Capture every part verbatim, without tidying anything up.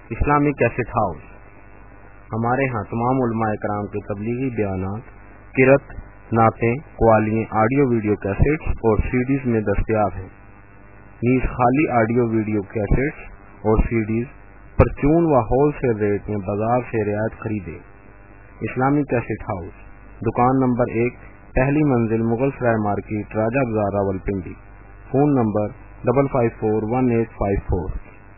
اسلامی cassette house. ہمارے ہاں تمام علماء کرام کے تبلیغی بیانات، قرأت، نعتیں، قوالییں، آڈیو ویڈیو کیسٹس اور سیڈیز میں دستیاب ہیں۔ نیز خالی آڈیو ویڈیو کیسٹس اور سیڈیز پرچون و ہول سیل ریٹ میں بازار سے رعایت خریدے۔ اسلامی کیسٹ ہاؤس، دکان نمبر ایک، پہلی منزل، Mughal Sarai market, Raja Bazaar, Rawalpindi. Phone number double five four one eight five four.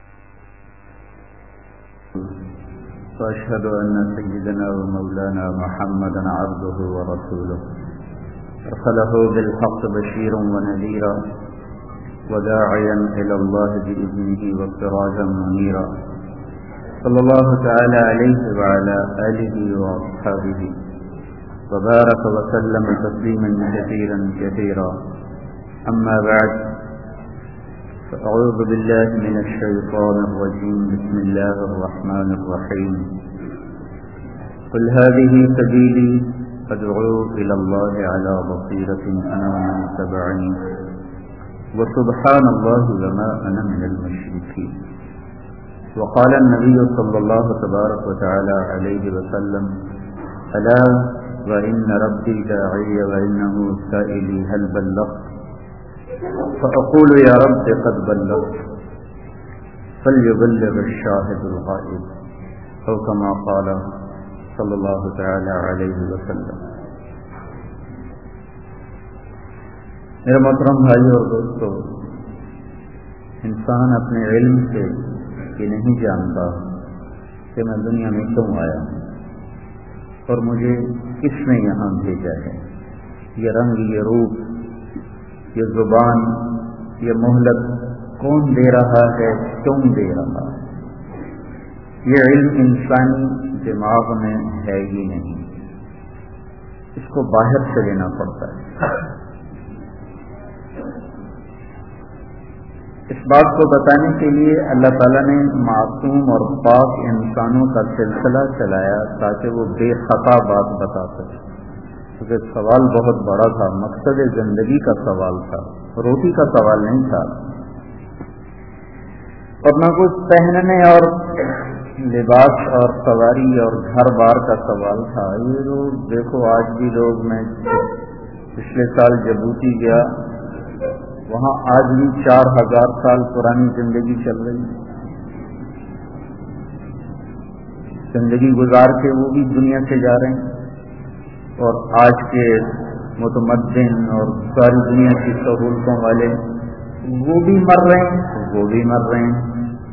وأشهد أن سيدنا ومولانا محمدا عبده ورسوله أرسله بالحق بشيرا ونذيرا وداعيا إلى الله بإذنه وسراجا منيرا، صلى الله تعالى عليه وعلى آله وأصحابه وبارك وسلم تسليما كثيرا كثيرا. أما بعد، فأعوذ بالله من الشيطان الرجيم. بسم الله الرحمن الرحيم. قل هذه سبيلي أدعو إلى الله على بصيرة أنا ومن اتبعني وسبحان الله وما أنا من المشركين. وقال النبي صلى الله تبارك وتعالى عليه وسلم: ألا وإن ربي داعي وإنه سائلي هل بلغت؟ فأقول يا رب قد بلغت فليبلغ الشاهد الغائب، أو كما قال صلی اللہ تعالی علیہ وسلم. میرے محترم بھائی اور دوستو، انسان اپنے علم سے یہ نہیں جانتا کہ میں دنیا میں کیوں آیا ہوں اور مجھے کس نے یہاں بھیجا ہے. یہ رنگ، یہ روپ، یہ زبان، یہ مہلت کون دے رہا ہے، کیوں دے رہا ہے؟ یہ علم انسانی دماغ میں ہے ہی نہیں، اس کو باہر سے لینا پڑتا ہے. اس بات کو بتانے کے لیے اللہ تعالیٰ نے معصوم اور پاک انسانوں کا سلسلہ چلایا تاکہ وہ بے خطا بات بتا سکے. کیونکہ سوال بہت بڑا تھا، مقصد زندگی کا سوال تھا، روٹی کا سوال نہیں تھا، اور نہ کچھ پہننے اور لباس اور سواری اور گھر بار کا سوال تھا. یہ لوگ دیکھو، آج بھی لوگ، میں پچھلے سال جبوتی گیا، وہاں آج بھی چار ہزار سال پرانی زندگی چل رہی ہے. زندگی گزار کے وہ بھی دنیا سے جا رہے ہیں، اور آج کے متمدن اور ساری دنیا کی سہولتوں والے وہ بھی مر رہے ہیں، وہ بھی مر رہے ہیں.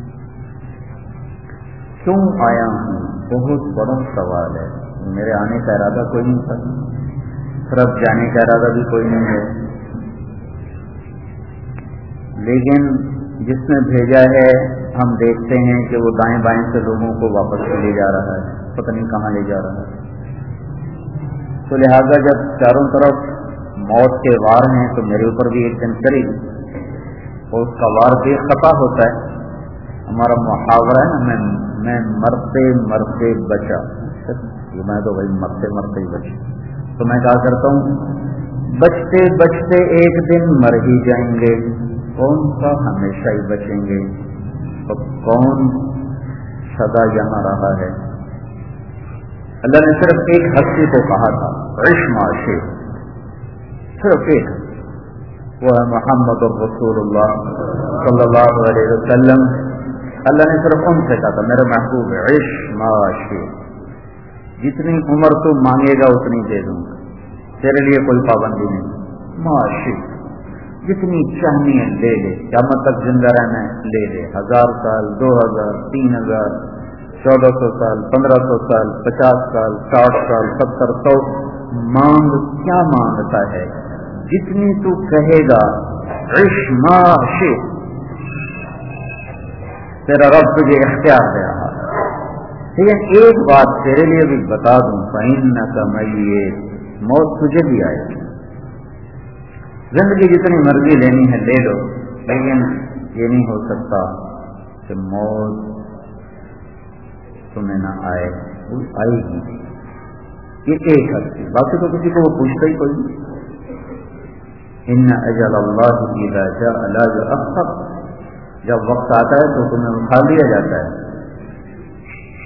کیوں آیا ہوں؟ بہت بڑا سوال ہے. میرے آنے کا ارادہ کوئی نہیں تھا، طرف جانے کا ارادہ بھی کوئی نہیں ہے، لیکن جس نے بھیجا ہے ہم دیکھتے ہیں کہ وہ دائیں بائیں سے لوگوں کو واپس لے جا رہا ہے، پتہ نہیں کہاں لے جا رہا ہے. تو لہذا جب چاروں طرف موت کے وار ہیں تو میرے اوپر بھی ایک دن چڑھے گی، اور اس کا وار بے خطا ہوتا ہے. ہمارا محاورہ ہے نا، میں میں مرتے مرتے بچا، میں تو بھائی مرتے مرتے ہی بچا. تو میں کہا کرتا ہوں، بچتے بچتے ایک دن مر ہی جائیں گے، کون سا ہمیشہ ہی بچیں گے، تو کون سدا یہاں رہا ہے. اللہ نے صرف ایک ہستی کو کہا تھا، عش معاشی، صرف ایک، وہ ہے محمد رسول اللہ صلی اللہ علیہ وسلم. اللہ نے صرف ان سے کہا تھا، میرے محبوب عش معاشی، جتنی عمر تو مانگے گا اتنی دے دوں گا، تیرے لیے کوئی پابندی نہیں. معاشی، جتنی چاہنی ہے لے لے، قیامت تک زندہ رہنا ہے لے لے، ہزار سال، دو ہزار، تین ہزار، چودہ سو سال، پندرہ سو سال، پچاس سال، ساٹھ سال، ستر سو، مانگ. کیا مانگتا ہے؟ جتنی تو کہے گا. عش معاشی، تیرا رب تجھے اختیار دے رہا ہے. لیکن ایک بات تیرے لیے بھی بتا دوں، فَإِنَّكَ مَيِّتٌ، موت تجھے بھی آئے گی. زندگی جتنی مرضی لینی ہے لے لو، لیکن یہ نہیں ہو سکتا کہ موت تمہیں نہ آئے. وہ آئے گی. یہ ایک ہستی، باقی تو کسی کو وہ پوچھتا ہی کوئی نہیں. ان اجل اللہ اذا جاء لا یؤخر، جب وقت آتا ہے تو تمہیں اٹھا لیا جاتا ہے.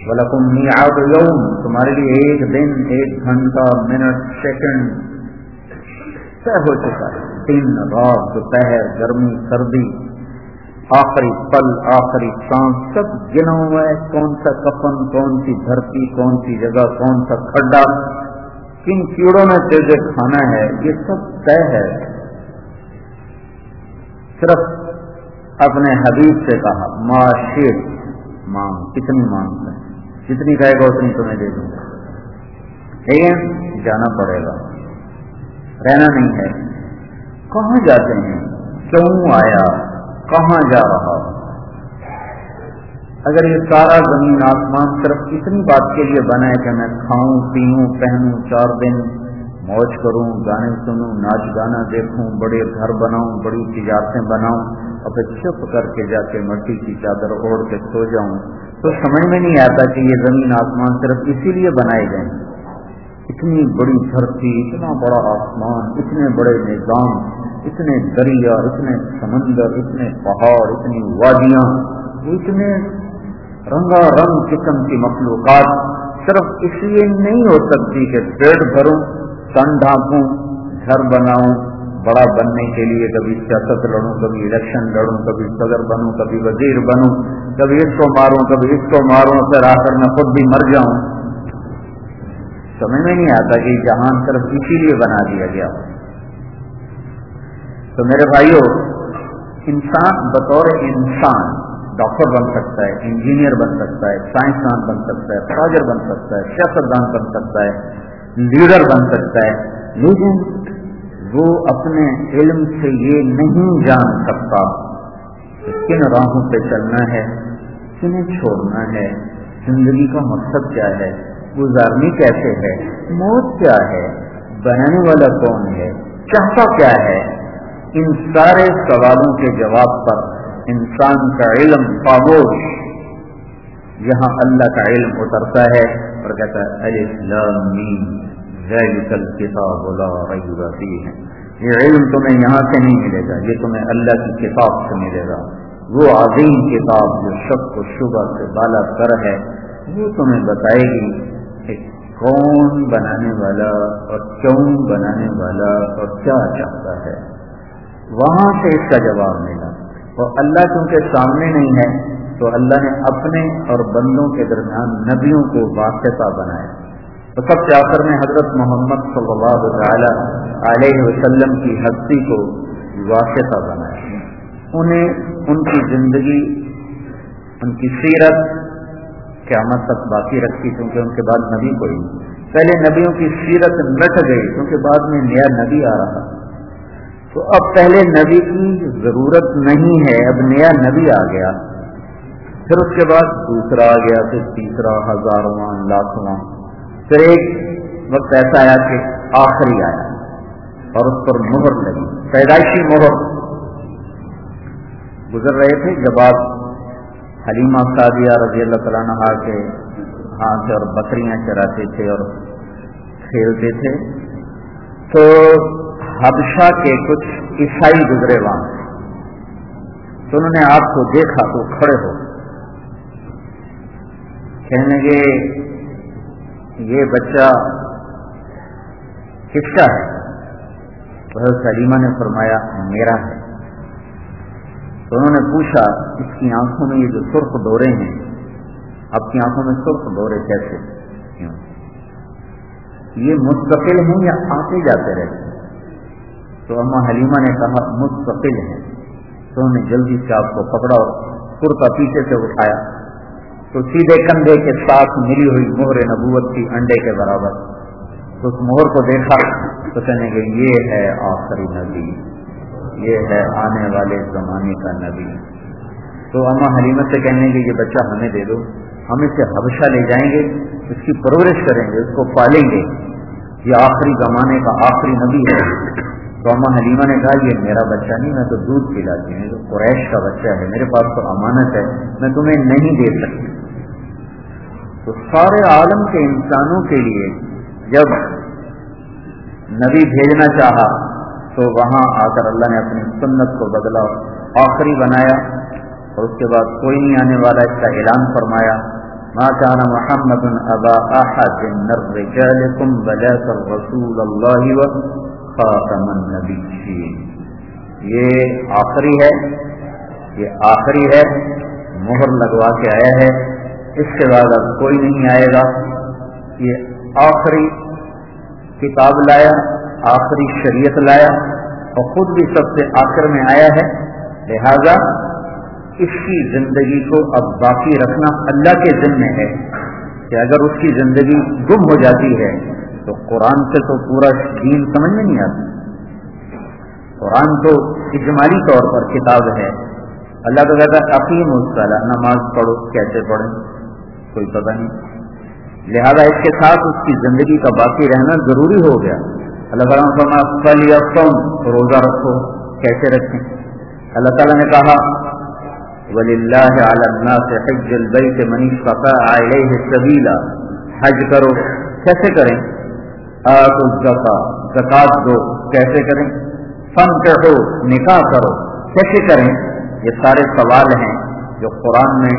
وَلَكُمْ مِيعَادُ يَوْم، تمہارے لیے ایک دن، ایک گھنٹہ، منٹ، سیکنڈ طے ہو چکا ہے. دن رات، دوپہر، گرمی، سردی، آخری پل، آخری سانس سب گنا ہوا ہے. کون سا کفن، کون سی دھرتی، کون سی جگہ، کون سا کھڈا، کن کیڑوں میں تجھے کھانا ہے، یہ سب طے ہے. صرف اپنے حبیب سے کہا ما شئت، مانگ، کتنی مانگ ہے، جتنی کہے گا اتنی تمہیں دے دوں گا. لیکن جانا پڑے گا، رہنا نہیں ہے. کہاں جاتے ہیں، کیوں آیا، کہاں جا رہا. اگر یہ سارا زمین آسمان صرف اتنی بات کے لیے بنا ہے کہ میں کھاؤں پیوں پہنوں، چار دن موج کروں، گانے سنوں، ناچ گانا دیکھوں، بڑے گھر بناؤں، بڑی تجارتیں بناؤں، اور پھر چپ کر کے جا کے مٹی کی چادر اوڑھ کے سو جاؤں، تو سمجھ میں نہیں آتا کہ یہ زمین آسمان صرف اسی لیے بنائے گئے. اتنی بڑی دھرتی، اتنا بڑا آسمان، اتنے بڑے نظام، اتنے دریا، اتنے سمندر، اتنے پہاڑ، اتنی وادیاں، اتنے رنگا رنگ قسم کی مخلوقات صرف اس لیے نہیں ہو سکتی کہ پیٹ بھروں، تن ڈھانپوں، گھر بناؤں، بڑا بننے کے لیے کبھی سیاست لڑوں، کبھی الیکشن لڑوں، کبھی صدر بنوں، کبھی وزیر بنوں، کبھی اس کو ماروں، کبھی اس کو ماروں، پھر آخر میں خود بھی مر جاؤں. سمجھ میں نہیں آتا کہ جہان صرف اسی لیے بنا دیا گیا. تو میرے بھائیوں، انسان بطور انسان ڈاکٹر بن سکتا ہے، انجینئر بن سکتا ہے، سائنسدان بن سکتا ہے، تاجر بن سکتا ہے، سیاستدان بن سکتا ہے، لیڈر بن سکتا ہے، لیکن وہ اپنے علم سے یہ نہیں جان سکتا کہ کن راہوں پہ چلنا ہے، کنہیں چھوڑنا ہے، زندگی کا مقصد کیا ہے، گزارنی کیسے ہے، موت کیا ہے، بنانے والا کون ہے، چاہتا کیا ہے. ان سارے سوالوں کے جواب پر انسان کا علم خاموش، یہاں اللہ کا علم اترتا ہے اور کہتا ہے الف لام میم ذالک الکتاب لا ریب فیہ. یہ علم تمہیں یہاں سے نہیں ملے گا، یہ تمہیں اللہ کی کتاب سے ملے گا. وہ عظیم کتاب جو شک و شبہ سے بالا تر ہے، وہ تمہیں بتائے گی کہ کون بنانے والا اور کیوں بنانے والا اور کیا چاہتا ہے. وہاں سے اس کا جواب ملا. اور اللہ چونکہ سامنے نہیں ہے تو اللہ نے اپنے اور بندوں کے درمیان نبیوں کو واسطہ بنایا. تو سب سے آخر میں حضرت محمد صلی اللہ تعالی علیہ وسلم کی ہستی کو واسطہ بنایا. انہیں ان کی زندگی، ان کی سیرت قیامت تک باقی رکھی، کیونکہ ان کے بعد نبی کوئی نہیں. پہلے نبیوں کی سیرت مٹ گئی کیونکہ بعد میں نیا نبی آ رہا. تو اب پہلے نبی کی ضرورت نہیں ہے، اب نیا نبی آ گیا. پھر اس کے بعد دوسرا آ گیا، پھر تیسرا، ہزارواں، لاکھواں. پھر ایک وقت ایسا آیا کہ آخری آیا اور اس پر مہر لگی، پیدائشی مہر. گزر رہے تھے جب آپ حلیمہ سعدیہ رضی اللہ تعالیٰ عنہا کے ہاتھ اور بکریاں چراتے تھے اور کھیلتے تھے، تو حبشہ کے کچھ عیسائی گزرے وہاں، تو انہوں نے آپ کو دیکھا تو کھڑے ہو کہنے لگے یہ بچہ کس کا ہے؟ حضرت حلیمہ نے فرمایا میرا ہے. تو انہوں نے پوچھا اس کی آنکھوں میں یہ جو سرخ ڈورے ہیں، آپ کی آنکھوں میں سرخ ڈورے کیسے؟ یہ مستقل ہیں یا آتے جاتے رہتے؟ تو اما حلیمہ نے کہا مستقل ہیں. تو انہوں نے جلدی سے آپ کو پکڑا اور کرتا پیچھے سے اٹھایا تو سیدھے کندھے کے ساتھ ملی ہوئی مہر نبوت کی انڈے کے برابر. تو اس مہر کو دیکھا تو کہنے کہ یہ ہے آخری نبی، یہ ہے آنے والے زمانے کا نبی. تو اما حلیمہ سے کہنے کہ یہ بچہ ہمیں دے دو، ہم اسے حبشہ لے جائیں گے، اس کی پرورش کریں گے، اس کو پالیں گے، یہ آخری زمانے کا آخری نبی ہے. تو اما حلیمہ نے کہا یہ میرا بچہ نہیں، میں تو دودھ پلاتی ہوں، تو قریش کا بچہ ہے، میرے پاس تو امانت ہے، میں تمہیں نہیں دے سکتی. تو سارے عالم کے انسانوں کے لیے جب نبی بھیجنا چاہا تو وہاں آ کر اللہ نے اپنی سنت کو بدلا، آخری بنایا، اور اس کے بعد کوئی نہیں آنے والا اس کا اعلان فرمایا. ما كان محمد ابا احد من رجالكم ولكن رسول الله وخاتم النبيين. یہ آخری ہے، یہ آخری ہے، مہر لگوا کے آیا ہے، اس کے بعد اب کوئی نہیں آئے گا. یہ آخری کتاب لایا، آخری شریعت لایا اور خود بھی سب سے آخر میں آیا ہے. لہذا اس کی زندگی کو اب باقی رکھنا اللہ کے ذمہ ہے کہ اگر اس کی زندگی گم ہو جاتی ہے تو قرآن سے تو پورا دین سمجھ میں نہیں آتا. قرآن تو اجمالی طور پر کتاب ہے. اللہ تو کہتا ہے اقیم الصلاۃ، نماز پڑھو، کیسے پڑھیں کوئی پتہ نہیں. لہذا اس کے ساتھ اس کی زندگی کا باقی رہنا ضروری ہو گیا. اللہ تعالیٰ نے فرمایا فلیصم، روزہ رکھو، کیسے رکھیں؟ اللہ تعالیٰ نے کہا وَلِلَّهِ عَلَى النَّاسِ حِجُّ الْبَيْتِ مَنِ اسْتَطَاعَ إِلَيْهِ سَبِيلًا. حج کرو، کیسے کریں؟ آتوا الزَّکاۃ، زکات دو، کیسے کریں؟ فَانكِحُوا، نکاح کرو، کیسے کریں؟ یہ سارے سوال ہیں جو قرآن میں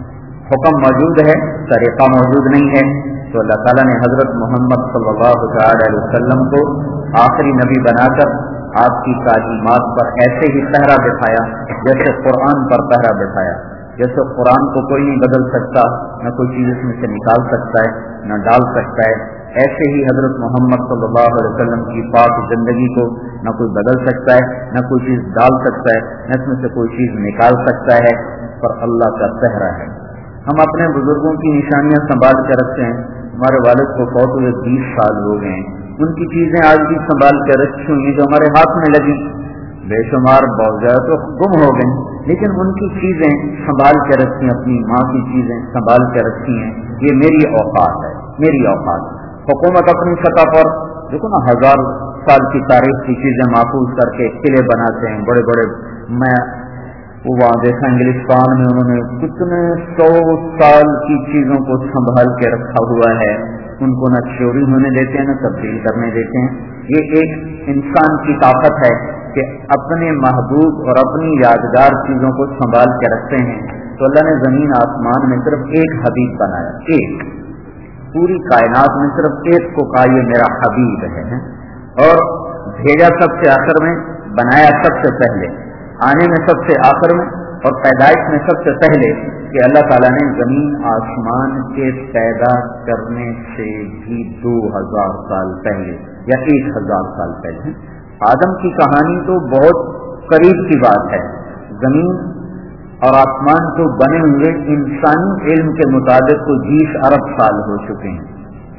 حکم موجود ہے، طریقہ موجود نہیں ہے. تو اللہ تعالیٰ نے حضرت محمد صلی اللہ علیہ وسلم کو آخری نبی بنا کر آپ کی تعلیمات پر ایسے ہی پہرا بٹھایا جیسے قرآن پر پہرا بٹھایا. جیسے قرآن کو کوئی نہیں بدل سکتا، نہ کوئی چیز اس میں سے نکال سکتا ہے، نہ ڈال سکتا ہے، ایسے ہی حضرت محمد صلی اللہ علیہ وسلم کی پاک زندگی کو نہ کوئی بدل سکتا ہے، نہ کوئی چیز ڈال سکتا ہے، نہ اس میں سے کوئی چیز نکال سکتا ہے، پر اللہ کا پہرا ہے. ہم اپنے بزرگوں کی نشانیاں سنبھال کے رکھتے ہیں. ہمارے والد کو فوت ہوئے بیس سال ہو گئے ہیں، ان کی چیزیں آج بھی سنبھال کے رکھی ہوئی ہیں جو ہمارے ہاتھ میں لگی. بے شمار بہت زیادہ تو گم ہو گئیں، لیکن ان کی چیزیں سنبھال کے رکھی ہیں، اپنی ماں کی چیزیں سنبھال کے رکھی ہیں. یہ میری اوقات ہے، میری اوقات. حکومت اپنی سطح پر دیکھو نا، ہزار سال کی تاریخ کی چیزیں محفوظ کر کے قلعے بناتے ہیں بڑے بڑے. میں وہاں دیکھا انگلستان میں انہوں نے کتنے سو سال کی چیزوں کو سنبھال کے رکھا ہوا ہے. ان کو نہ چوری ہونے دیتے ہیں، نہ تبدیل کرنے دیتے ہیں. یہ ایک انسان کی طاقت ہے کہ اپنے محبوب اور اپنی یادگار چیزوں کو سنبھال کے رکھتے ہیں. تو اللہ نے زمین آسمان میں صرف ایک حبیب بنایا، ایک. پوری کائنات میں صرف ایک کو کہا یہ میرا حبیب ہے، اور بھیجا سب سے آخر میں، بنایا سب سے پہلے، آنے میں سب سے آخر میں، اور پیدائش میں سب سے پہلے. کہ اللہ تعالیٰ نے زمین آسمان کے پیدا کرنے سے بھی دو ہزار سال پہلے یا ایک ہزار سال پہلے. آدم کی کہانی تو بہت قریب کی بات ہے. زمین اور آسمان تو بنے ہوئے انسانی علم کے مطابق تو بیس ارب سال ہو چکے ہیں.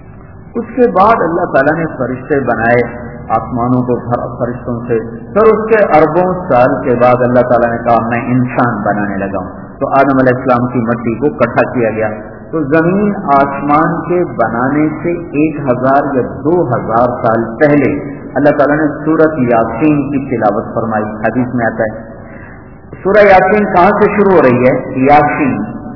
اس کے بعد اللہ تعالیٰ نے فرشتے بنائے آسمانوں کو فرشتوں سے. پھر اس کے اربوں سال کے بعد اللہ تعالیٰ نے کہا میں انسان بنانے لگا ہوں. تو آدم علیہ السلام کی مٹی کو اکٹھا کیا گیا. تو زمین آسمان کے بنانے سے ایک ہزار یا دو ہزار سال پہلے اللہ تعالیٰ نے سورۃ یاسین کی تلاوت فرمائی. حدیث میں آتا ہے سورہ یاسین کہاں سے شروع ہو رہی ہے؟ یاسین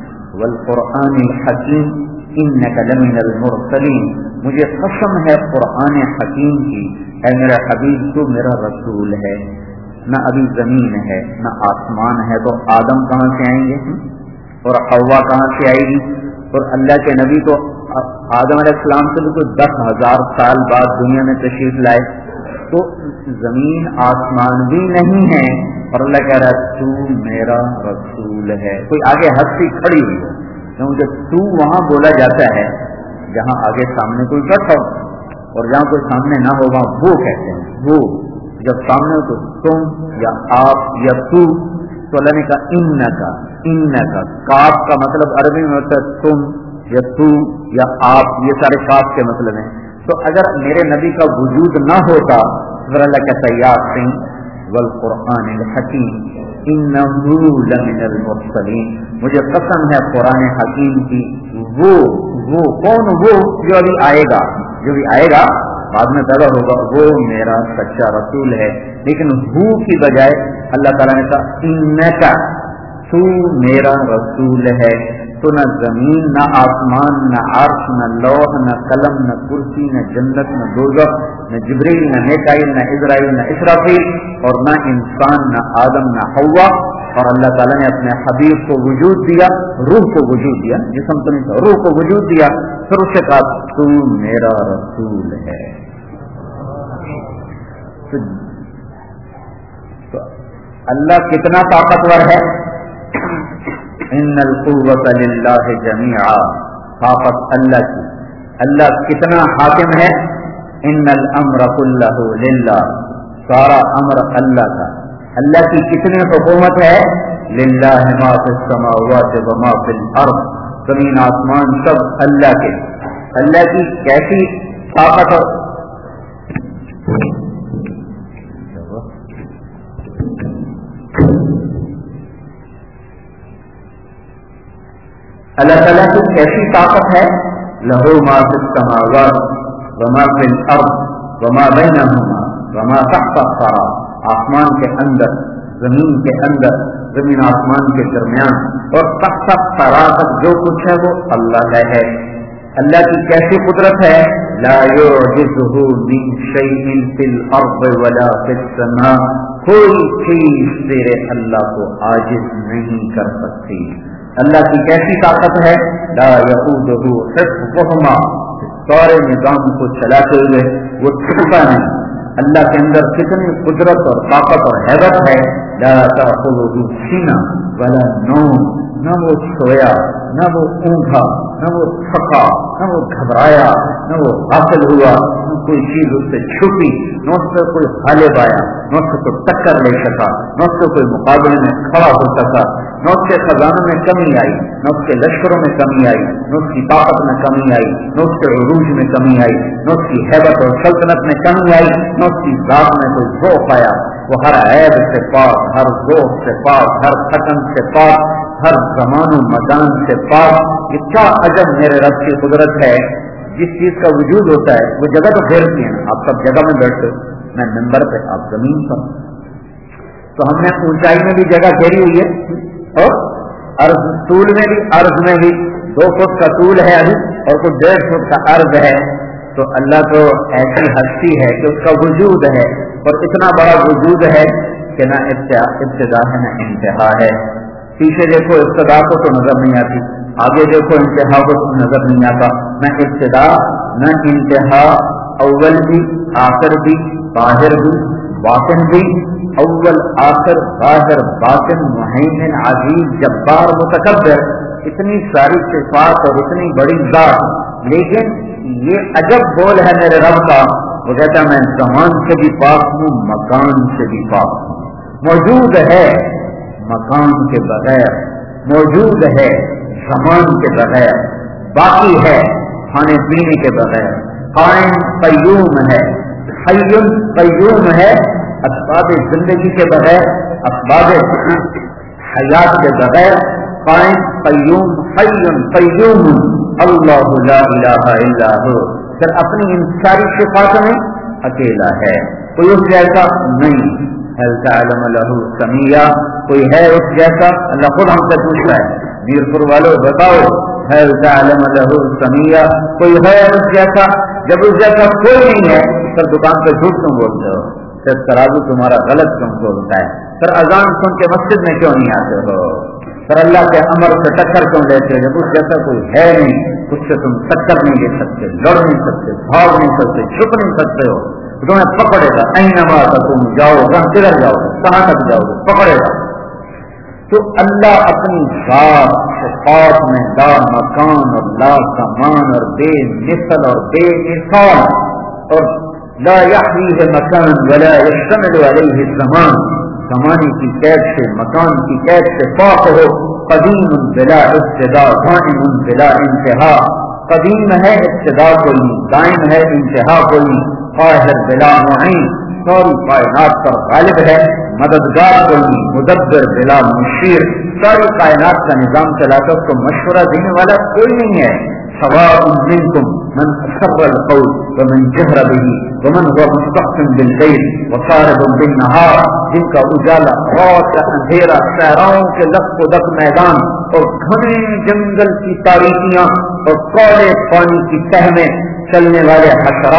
والقرآن الحکیم انک لمن المرسلین. مجھے قسم ہے قرآن حکیم کی، اے میرا حبیب تو میرا رسول ہے. نہ ابھی زمین ہے نہ آسمان ہے، تو آدم کہاں سے آئیں گے اور حوا کہاں سے آئے گی؟ اور اللہ کے نبی تو آدم علیہ السلام سے بھی دس ہزار سال بعد دنیا میں تشریف لائے. تو زمین آسمان بھی نہیں ہے اور اللہ کہہ رہا ہے تو میرا رسول ہے. کوئی آگے ہستی کھڑی ہوئی ہو، کیونکہ جب تو وہاں بولا جاتا ہے جہاں آگے سامنے کوئی بیٹھا ہو، اور جہاں کوئی سامنے نہ ہو وہاں وہ کہتے ہیں وہ. جب سامنے ہو تو تم یا آپ یا تو. تو اللہ نے کہا انکا انکا. کاف کا مطلب عربی میں ہوتا ہے تم یا تو یا آپ، یہ سارے کاف کے مطلب ہیں. تو اگر میرے نبی کا وجود نہ ہوتا پھر اللہ کہتا یاسین والقرآن الحکیم انہ لمن المرسلین. مجھے قسم ہے قرآن حکیم کی، وہ وہ کون؟ وہ جو ابھی آئے گا، جو بھی آئے گا بعد میں پیدا ہوگا، وہ میرا سچا رسول ہے. لیکن ہو کی بجائے اللہ تعالیٰ نے کہا انکا، تو میرا رسول ہے. تو نہ زمین نہ آسمان نہ عرش نہ لوح نہ قلم نہ کرسی نہ جنت نہ دوزخ نہ جبریل نہ میکائیل نہ اسرائیل نہ اسرافیل اور نہ انسان نہ آدم نہ حوا اور اللہ تعالیٰ نے اپنے حبیب کو وجود دیا، روح کو وجود دیا، جسم تو نہیں تھا، روح کو وجود دیا، پھر اسے کہا تو میرا رسول ہے۔ تو اللہ کتنا طاقتور ہے، ان القوت للہ جمیعا، طاقت اللہ کی، اللہ کتنا حاکم ہے، ان الامر کلہ للہ، سارا امر اللہ کا، اللہ کی کتنی حکومت ہے، للہ ما فی السماوات و ما فی الارض، زمین آسمان سب اللہ کے، اللہ کی کیسی طاقت اور اللہ تعالیٰ کی کیسی طاقت ہے، لہو ما فی السماوات وما فی الارض وما بینہما وما تحت الثری، آسمان کے اندر، زمین کے اندر، زمین آسمان کے درمیان، اور تحت الثری تک جو کچھ ہے وہ اللہ کا ہے۔ اللہ کی کیسی قدرت ہے، لا یعجزہ من شیء فی الارض ولا فی السماء، کوئی چیز تیرے اللہ کو عاجز نہیں کر سکتی۔ اللہ کی کیسی طاقت ہے، لا یعودہ حفظہما، سارے نظام کو چلاتے ہوئے وہ چھوٹا نہیں۔ اللہ کے اندر کتنی قدرت اور طاقت اور حیبت ہے، لا تأخذہ سنہ ولا نوم، نہ وہ سویا، نہ وہ اونگا، نہ وہ تھکا، نہ وہ گھبرایا، نہ وہ غافل ہوا، نہ کوئی چیز اس سے چھپی، نہ اس سے کوئی غالب آیا، نہ اس سے کوئی ٹکر لے سکا، نہ اس سے کوئی مقابلے میں کھڑا ہو سکا، نہ اس کے خزانوں میں کمی آئی، نہ اس کے لشکروں میں کمی آئی، نہ اس کی طاقت میں کمی آئی، نہ اس کے عروج میں کمی آئی، نہ اس کی حیبت اور سلطنت میں کمی آئی، نہ اس کی ذات میں کوئی ذوق آیا۔ وہ ہر عیب سے پاک، ہر ذوق سے پاک، ہر تھکن سے پاک، ہر زمان و مکان سے پاک۔ یہ کیا عجب میرے رب کی قدرت ہے، جس چیز کا وجود ہوتا ہے وہ جگہ تو پھیرتی ہے، آپ سب جگہ میں بیٹھتے ہو، میں ممبر پہ، آپ زمین پر، تو ہم نے اونچائی میں بھی جگہ گھیری ہوئی ہے اور عرض طول میں بھی، عرض میں بھی دو فٹ کا طول ہے ابھی اور کچھ ڈیڑھ فٹ کا عرض ہے۔ تو اللہ تو ایسی ہستی ہے کہ اس کا وجود ہے، اور اتنا بڑا وجود ہے کہ نہ ابتدا ہے نہ انتہا ہے۔ پیچھے دیکھو ابتدا کو تو نظر نہیں آتی، آگے دیکھو انتہا کو تو نظر نہیں آتا، نہ ابتدا نہ انتہا، اول بھی آخر بھی، ظاہر بھی باطن بھی، اول آخر ظاہر باطن، مہیمن عزیز جبار متکبر، اتنی ساری صفات اور اتنی بڑی ذات۔ لیکن یہ عجب بول ہے میرے رب کا، وہ کہتا ہے میں زمان سے بھی پاک ہوں، مکان سے بھی پاک ہوں، موجود ہے مکان کے بغیر، موجود ہے زمان کے بغیر، باقی ہے کھانے پینے کے بغیر، قائم قیوم ہے، حی قیوم ہے، اسباب زندگی کے بغیر، اسباب حیات کے بغیر، قائم قیوم حی قیوم اللہ لا الہ الا ہو۔ پھر اپنی ان ساری صفات میں اکیلا ہے، کوئی اس جیسا نہیں۔ هل تعلم له سمیہ، کوئی ہے اس جیسا؟ اللہ خود ہم سے پوچھتا ہے، میر پور والوں بتاؤ، هل تعلم له سمیہ، کوئی ہے اس جیسا؟ جب اس جیسا کوئی نہیں ہے پھر دکان پہ جھوٹ کیوں بولتے ہو، پھر ترازو تمہارا غلط کیوں بولتا ہے، پھر اذان سن کے مسجد میں کیوں نہیں آتے ہو، پھر اللہ کے امر سے ٹکر کیوں لیتے ہو؟ جب اس جیسا کوئی ہے نہیں، اس سے تم ٹکر نہیں لے سکتے، لڑ نہیں سکتے، بھاگ نہیں سکتے، چھپ نہیں سکتے ہو، تمہیں پکڑے گا، اینما تم جاؤ گا، کدھر جاؤ گے، کہاں تک جاؤ گے، پکڑے گا۔ تو اللہ اپنی ذات صفات میں لا مکان اور لا زمان اور بے مثل اور بے مثال، اور لا یحویہ مکان ولا یشتمل علیہ الزمان، زمانے کی قید سے، مکان کی قید سے پاک ہو، قدیم بلا ابتدا، قائم بلا انتہا، قدیم ہے ابتدا کوئی، دائم ہے انتہا کوئی، قاہر بلا معین، ساری کائنات پر غالب ہے، مددگار کوئی، مدبر بلا مشیر، ساری کائنات کا نظام چلاتا اس کو مشورہ دینے والا کوئی نہیں ہے۔ سواء منکم من اسر القول ومن جہر به ومن هو مستخف باللیل وسارب بالنہار، جن کا اجالا رات کا اندھیرا، صحراؤں کے لق و دق میدان اور گھنے جنگل کی تاریکیاں اور کوڑے پانی کی تہ میں چلنے والے حشرات،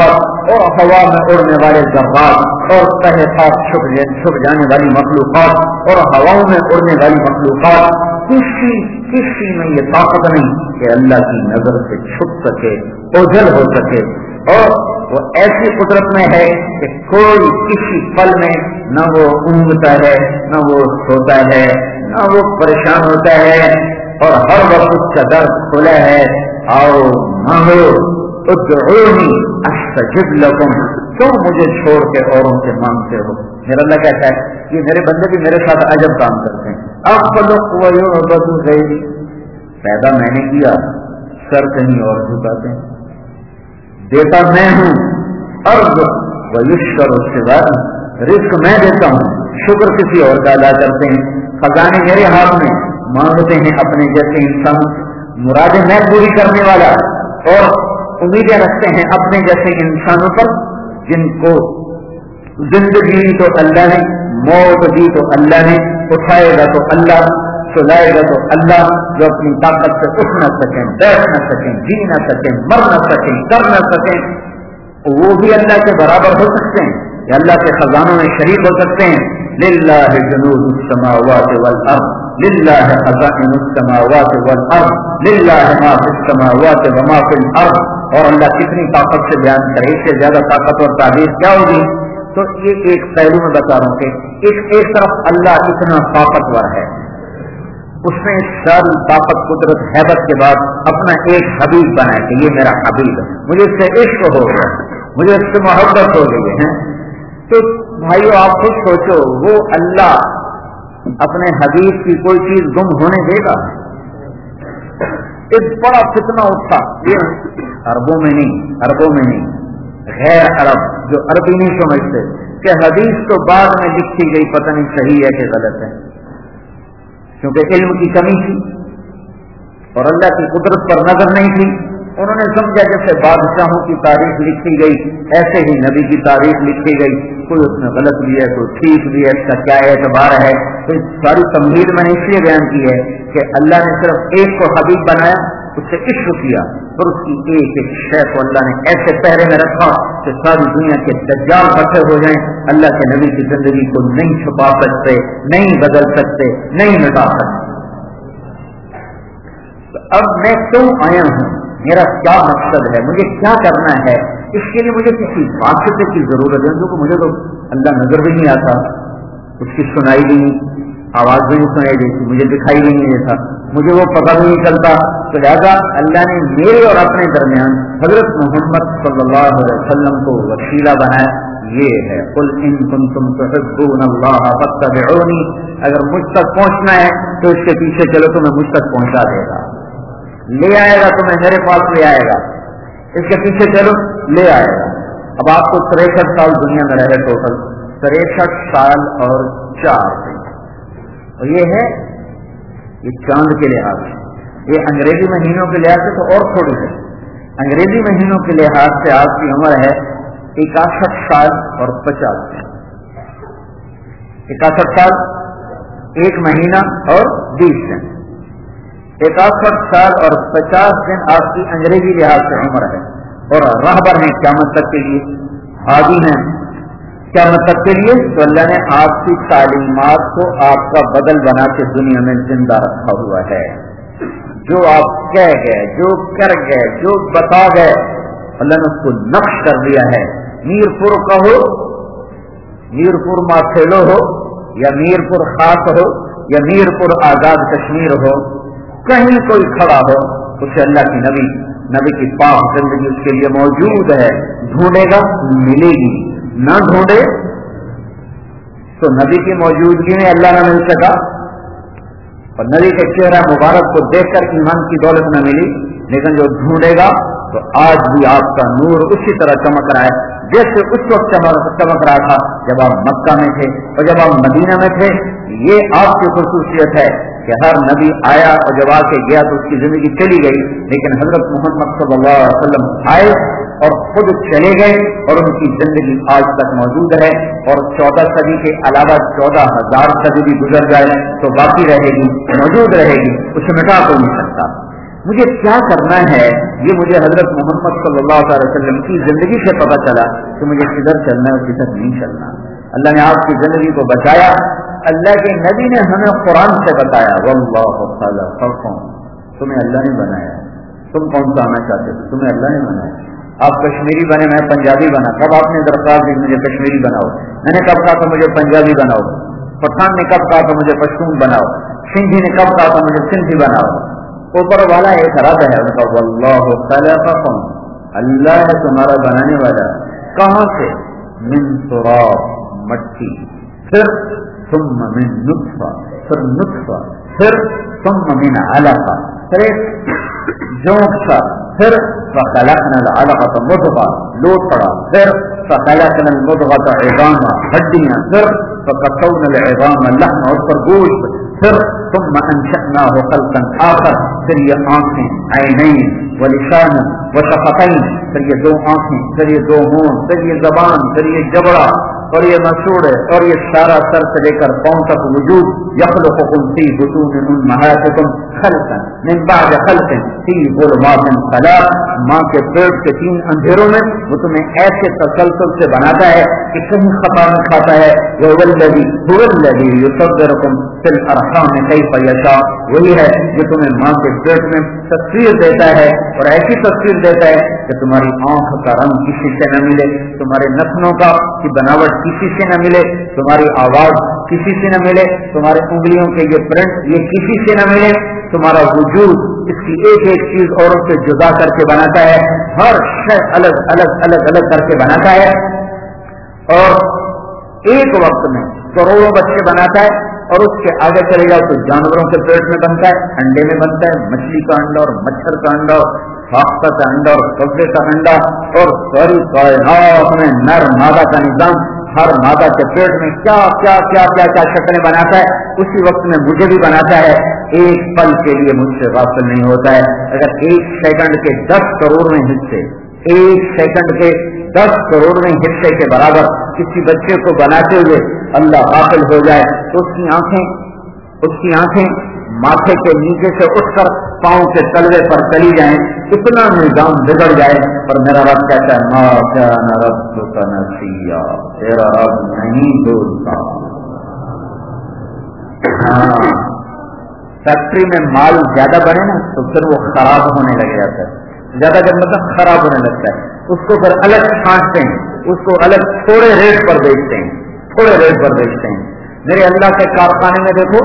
اور ہوا میں اڑنے والے ذرات اور تہ خاک چھپ چھپ جانے والی مخلوقات اور ہواؤں میں اڑنے والی مخلوقات، کسی کسی میں یہ طاقت نہیں کہ اللہ کی نظر سے چھپ سکے، اوجھل ہو سکے، اور وہ ایسی قدرت میں ہے کہ کوئی کسی پل میں نہ وہ اونگتا ہے، نہ وہ سوتا ہے، نہ وہ پریشان ہوتا ہے، اور ہر وقت اس کا در کھلا ہے، آؤ مانگو ادعونی استجب لکم، کیوں مجھے چھوڑ کے اوروں سے مانگتے ہو؟ میرا اللہ کہتا ہے یہ میرے بندے بھی میرے ساتھ عجب کام کرتے ہیں، اخلق ویعبد غیری، پیدا میں نے کیا، سر کہیں اور جھکاتے ہیں، دیتا میں ہوں، ارض ویشکر سوا، رزق میں دیتا ہوں، شکر کسی اور کا ادا کرتے ہیں، خزانے میرے ہاتھ میں، مانگتے ہیں اپنے جیسے انسان، مرادیں میں پوری کرنے والا، اور امیدیں رکھتے ہیں اپنے جیسے انسانوں پر، جن کو زندگی تو اللہ نے، موت دی تو اللہ نے، اٹھائے گا تو اللہ، سلائے گا تو اللہ، جو اپنی طاقت سے اٹھ نہ سکیں، بیٹھ نہ سکیں، جی نہ سکیں، مر نہ سکیں، کر نہ سکیں، وہ بھی اللہ کے برابر ہو سکتے ہیں یا اللہ کے خزانوں میں شریک ہو سکتے ہیں۔ للہ جنود السماوات والارض، للہ خزائن السماوات والارض، للہ ما فی السماوات وما فی الارض، اور اللہ کتنی طاقت سے بیان کرے، اس سے زیادہ طاقت اور تعبیر کیا ہوگی؟ تو یہ ایک پہلو میں بتا رہا ہوں کہ ایک ایک طرف اللہ اتنا طاقتور ہے، اس نے ساری طاقت قدرت حیبت کے بعد اپنا ایک حبیب بنایا کہ یہ میرا حبیب ہے، مجھے اس سے عشق ہو گیا، مجھے اس سے محبت ہو گئی ہے۔ تو بھائیو آپ خود سوچو، وہ اللہ اپنے حبیب کی کوئی چیز گم ہونے دے گا؟ ایک بڑا فتنہ اٹھا، یہ عربوں میں نہیں، عربوں میں نہیں، غیر عرب جو عربی نہیں سمجھتے کہ حدیث تو بعد میں لکھی گئی، پتہ نہیں صحیح ہے کہ غلط ہے، کیونکہ علم کی کمی تھی اور اللہ کی قدرت پر نظر نہیں تھی، انہوں نے سمجھا جیسے بادشاہوں کی تاریخ لکھی گئی ایسے ہی نبی کی تاریخ لکھی گئی، کوئی اس میں غلط بھی ہے کوئی ٹھیک بھی ہے، اس کا کیا اعتبار ہے؟ تو ساری تمہید میں نے اس لیے بیان کی ہے کہ اللہ نے صرف ایک کو حبیب بنایا، اس سے عشق کیا، اور اس کی ایک ایک شے کو اللہ نے ایسے پہرے میں رکھا کہ ساری دنیا کے دجال پٹھے ہو جائیں، اللہ کے نبی کی زندگی کو نہیں چھپا سکتے، نہیں بدل سکتے، نہیں مٹا سکتے۔ تو اب میں کیوں آیا ہوں، میرا کیا مقصد ہے، مجھے کیا کرنا ہے، اس کے لیے مجھے کسی واسطے کی ضرورت ہے، کیونکہ مجھے تو اللہ نظر بھی نہیں آتا، اس کی سنائی بھی نہیں، آواز بھی نہیں سنائی دیتی، مجھے دکھائی بھی نہیں دیتا، مجھے وہ پتہ بھی نہیں چلتا، تو لہٰذا اللہ نے میرے اور اپنے درمیان حضرت محمد صلی اللہ علیہ وسلم کو وسیلہ بنایا، یہ ہے قل ان کنتم تحبون اللہ فاتبعونی، اگر مجھ تک پہنچنا ہے تو اس کے پیچھے چلو، تمہیں مجھ تک پہنچا دے گا، لے آئے گا، تمہیں میرے پاس لے آئے گا، اس کے پیچھے چلو لے آئے گا۔ اب آپ کو تریسٹھ سال دنیا میں رہے، ٹوٹل تریسٹھ سال اور چار دن، اور یہ ہے یہ چاند کے لحاظ سے، یہ انگریزی مہینوں کے لحاظ سے تو اور تھوڑی ہے، انگریزی مہینوں کے لحاظ سے آپ کی عمر ہے اکاسٹھ سال اور پچاس دن، اکاسٹھ سال ایک مہینہ اور بیس دن، اکاسٹھ سال اور پچاس دن آپ کی انگریزی لحاظ سے عمر ہے، اور راہبر ہیں قیامت تک کے لیے، ہادی ہیں قیامت تک کے لیے، تو اللہ نے آپ کی تعلیمات کو آپ کا بدل بنا کے دنیا میں زندہ رکھا ہوا ہے، جو آپ کہہ گئے، جو کر گئے، جو بتا گئے، اللہ نے اس کو نقش کر دیا ہے، میر پور کا ہو، میر پور ماتھیلو ہو، یا میر پور خاص ہو، یا میر پور آزاد کشمیر ہو، کہیں کوئی کھڑا ہو، اسے اللہ کی نبی نبی کی پاک زندگی اس کے لیے موجود ہے، ڈھونڈے گا ملے گی، نہ ڈھونڈے تو نبی کی موجودگی میں اللہ نہ مل سکا، اور نبی کے چہرہ مبارک کو دیکھ کر ایمان کی دولت نہ ملی، لیکن جو ڈھونڈے گا تو آج بھی آپ کا نور اسی طرح چمک رہا ہے جیسے اس وقت چمک رہا تھا جب آپ مکہ میں تھے اور جب آپ مدینہ میں تھے۔ یہ آپ کی خصوصیت ہے کہ ہر نبی آیا اور جب آ کے گیا تو اس کی زندگی چلی گئی، لیکن حضرت محمد صلی اللہ علیہ وسلم آئے اور خود چلے گئے اور ان کی زندگی آج تک موجود ہے، اور چودہ صدی کے علاوہ چودہ ہزار صدی بھی گزر جائے تو باقی رہے گی، موجود رہے گی، اسے مٹا تو نہیں سکتا۔ مجھے کیا کرنا ہے یہ مجھے حضرت محمد صلی اللہ علیہ وسلم کی زندگی سے پتہ چلا کہ مجھے کدھر چلنا ہے اور کدھر نہیں چلنا. اللہ نے آپ کی زندگی کو بچایا. اللہ کے نبی نے ہمیں قرآن سے بتایا واللہ خلقکم, تمہیں اللہ نے بنایا. تم کون سا آنا چاہتے تھے؟ تمہیں اللہ نے بنایا. آپ کشمیری بنے, میں پنجابی بنا. کب آپ نے درخواست دی مجھے کشمیری بناؤ؟ میں نے کب کہا تھا مجھے پنجابی بناؤ؟ پٹھان نے کب کہا تھا مجھے پشتون بناؤ؟ سندھی نے کب کہا تھا مجھے سندھی بناؤ؟ اوپر والا ایک رب ہے ان کا, واللہ خلقکم, اللہ ہے تمہارا بنانے والا. کہاں سے؟ من تراب, مٹی, پھر ثم من نطفہ, پھر نطفہ, پھر ثم من علقہ, پھر ایک جونک سا, پھر فخلقنا العلقۃ مضغہ, لوتڑا, پھر فخلقنا المضغۃ عظاما, ہڈیاں, پھر فقطعنا العظام لحما, اور پر گوشت, پھر ثم انشأناه خلقا آخر, پھر یہ آنکھیں, عینین ولسان وشفتین, پھر یہ دو آنکھیں, پھر یہ دو ہونٹ, پھر یہ زبان, پھر یہ جبڑا, اور یہ مسوڑے, اور یہ سارا سر سے لے کر پاؤں تک وجود. یخلقکم فی بطون امہاتکم خلقا من بعد خلق فی ظلمات ثلاث, ماں کے پیٹ کے تین اندھیروں میں وہ تمہیں ایسے تسلسل سے بناتا ہے کہ کہیں خطا نہیں کھاتا ہے. وهو الذی هو الذی یصورکم فی الارحام کیف یشاء, وہی ہے جو تمہیں ماں کے پیٹ میں تصویر دیتا ہے, اور ایسی تصویر دیتا ہے کہ تمہاری آنکھ کا رنگ کسی سے نہ ملے, تمہارے نتنوں کا کی بناوٹ کسی سے نہ ملے, تمہاری آواز کسی سے نہ ملے, تمہارے انگلیوں کے یہ پرنٹ یہ کسی سے نہ ملے. تمہارا وجود اس کی ایک ایک چیز اوروں سے جدا کر کے بناتا ہے, ہر شے الگ الگ الگ الگ کر کے بناتا ہے, اور ایک وقت میں کروڑوں بچے بناتا ہے. اور اس کے آگے چلے جاؤ تو جانوروں کے پیٹ میں بنتا ہے, انڈے میں بنتا ہے, مچھلی کا انڈا اور مچھر کا انڈا, فاختہ کا انڈا اور کبے کا انڈا, اور ساری کائنات میں نر مادہ کا نظام, ہر مادہ کے پیٹ میں کیا کیا کیا کیا کیا شکلیں بناتا ہے. اسی وقت میں مجھے بھی بناتا ہے. ایک پل کے لیے مجھ سے غافل نہیں ہوتا ہے. اگر ایک سیکنڈ کے دس کروڑویں حصے, ایک سیکنڈ کے دس کروڑویں حصے کے برابر کسی بچے کو بناتے ہوئے اللہ غافل ہو جائے تو اس کی آنکھیں اس کی آنکھیں ماتھے کے نیچے سے اٹھ کر پاؤں کے تلوے پر چلی جائیں, اتنا نظام بگڑ جائے. پر میرا رب کہتا ہے ما کان ربک نسیا, تیرا رب نہیں بھولتا. ہاں, فیکٹری میں مال زیادہ بنے نا تو پھر وہ خراب ہونے لگ جاتا ہے. زیادہ جب مطلب خراب ہونے لگتا ہے, اس کو پھر الگ چھانٹتے ہیں, اس کو الگ تھوڑے ریٹ پر بیچتے ہیں, تھوڑے ریٹ پر بیچتے ہیں. میرے اللہ کے کارخانے میں دیکھو,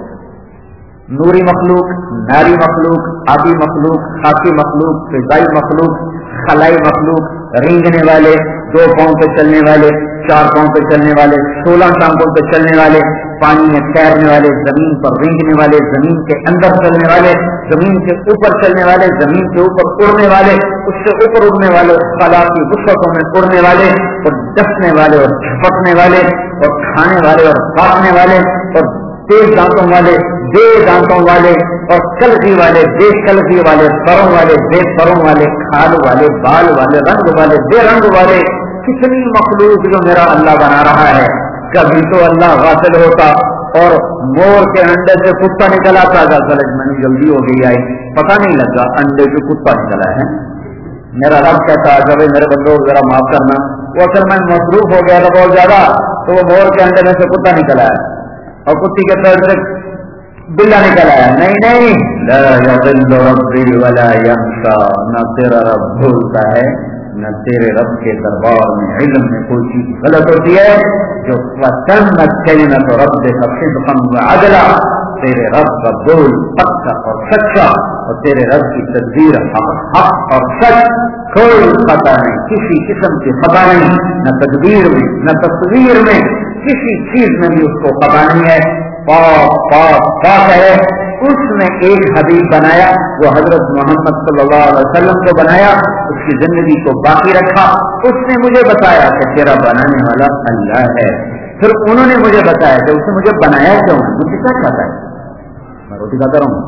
نوری مخلوق, ناری مخلوق, آبی مخلوق, خاکی مخلوق, فضائی مخلوق, خلائی مخلوق, رینگنے والے, دو پاؤں پہ چلنے والے, چار پاؤں پہ چلنے والے, سولہ ٹانگوں پہ چلنے والے, پانی میں تیرنے والے, زمین پر رینگنے والے, زمین کے اندر چلنے والے, زمین کے اوپر چلنے والے, زمین کے اوپر اڑنے والے, اس سے اوپر اڑنے والے, خلا کی وسعتوں میں اڑنے والے, اور ڈسنے والے اور جھپٹنے والے, اور کھانے والے اور کاٹنے والے, اور تیز دانتوں والے, بے دانتوں والے, اور کلفی والے, بے کلفی والے, پروں والے, بے پروں والے, کھال والے, بال والے, رنگ والے, بے رنگ والے. کتنی مخلوق جو میرا اللہ بنا رہا ہے. کبھی تو اللہ غافل ہوتا اور مور کے انڈے سے کتا نکلا تھا, میں نے جلدی ہو گئی آئی, پتہ نہیں لگا انڈے سے کتا نکلا ہے. میرا رب کہتا ہے جب میرے بندوں ذرا معاف کرنا, وہ اصل میں مصروف ہو گیا تھا بہت زیادہ, تو وہ مور کے انڈے میں سے کتا نکلا ہے اور کتی کے پیٹ سے بلا نکل آیا. نہیں نہیں, لا یضل ربی ولا ینسا, نہ تیرا رب بھولتا ہے نہ تیرے رب کے دربار میں علم میں کوئی چیز غلط ہوتی ہے. جو وتمت کلمۃ ربک صدقا وعدلا, تیرے رب کا بول پکا اور سچا, اور تیرے رب کی تدبیر حق حق اور سچ, کوئی خطا نہیں, کسی قسم کی خطا نہیں, نہ تدبیر میں نہ تصویر میں, کسی چیز میں بھی اس کو خطا نہیں ہے. پاک پاک پاک ہے. اس نے ایک حبیب بنایا, وہ حضرت محمد صلی اللہ علیہ وسلم کو بنایا, اس کی زندگی کو باقی رکھا. اس نے مجھے بتایا کہ تیرا بنانے والا اللہ ہے. پھر انہوں نے مجھے بتایا کہ اس نے مجھے بنایا کیوں, مجھے کیا کھاتا ہے, میں روٹی کھاتا رہوں,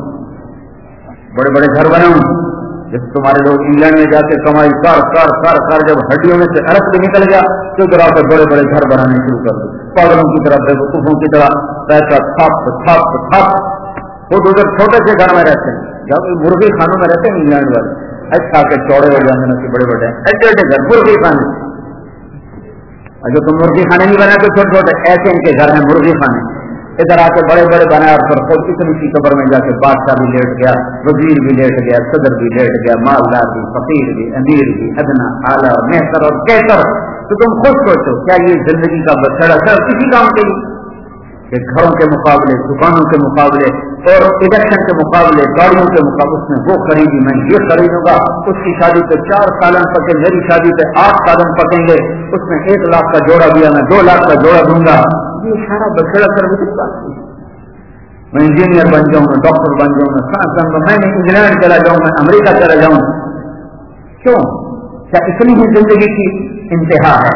بڑے بڑے گھر بناؤں, جب تمہارے لوگ انگلینڈ میں جا کے کمائی کر کر کر کر جب ہڈیوں میں سے ارق بھی نکل گیا تو ذرا کے بڑے بڑے گھر بنانے شروع کر دو, پاگلوں کی طرح بیوقوفوں کی طرح پیسہ تھپ تھپ تھپ, خود ادھر چھوٹے سے گھر میں رہتے ہیں, جب مرغی خانوں میں رہتے ہیں انگلینڈ والے اچھا کے چوڑے ہو جاتے ہیں بڑے بڑے ایسے ایسے گھر مرغی خانے. اور جو تم مرغی خانے نہیں بنا تو چھوٹے چھوٹے ایسے ان کے گھر ہیں مرغی خانے. ادھر آ کے بڑے بڑے بنائے اور پھر خود اتنی سی قبر میں جا کے بادشاہ بھی لیٹ گیا, وزیر بھی لیٹ گیا, صدر بھی لیٹ گیا, مالدار بھی, فقیر بھی, امیر بھی, ادنا, اعلیٰ, محتر اور کیسر. تو تم خود سوچو کیا یہ زندگی کا بچڑا سر کسی کام کے لیے کہ گھروں کے مقابلے, دکانوں کے مقابلے اور الیکشن کے مقابلے, گاڑیوں کے مقابلے, اس میں وہ خریدی میں یہ خریدوں گا, اس کی شادی پہ چار سالن پکے, میری شادی پہ آٹھ سالن پکیں گے, اس میں ایک لاکھ کا جوڑا دیا میں دو لاکھ کا جوڑا دوں گا. یہ سارا بچڑا کر بھی بات میں انجینئر بن جاؤں, میں ڈاکٹر بن جاؤں, میں سائنس بن جاؤں, میں انگلینڈ چلا جاؤں, میں امریکہ چلا جاؤں. کیوں؟ کیا اتنی ہی زندگی کی انتہا ہے؟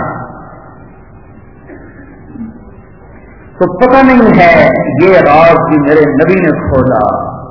تو پتہ نہیں ہے یہ راز بھی میرے نبی نے کھولا.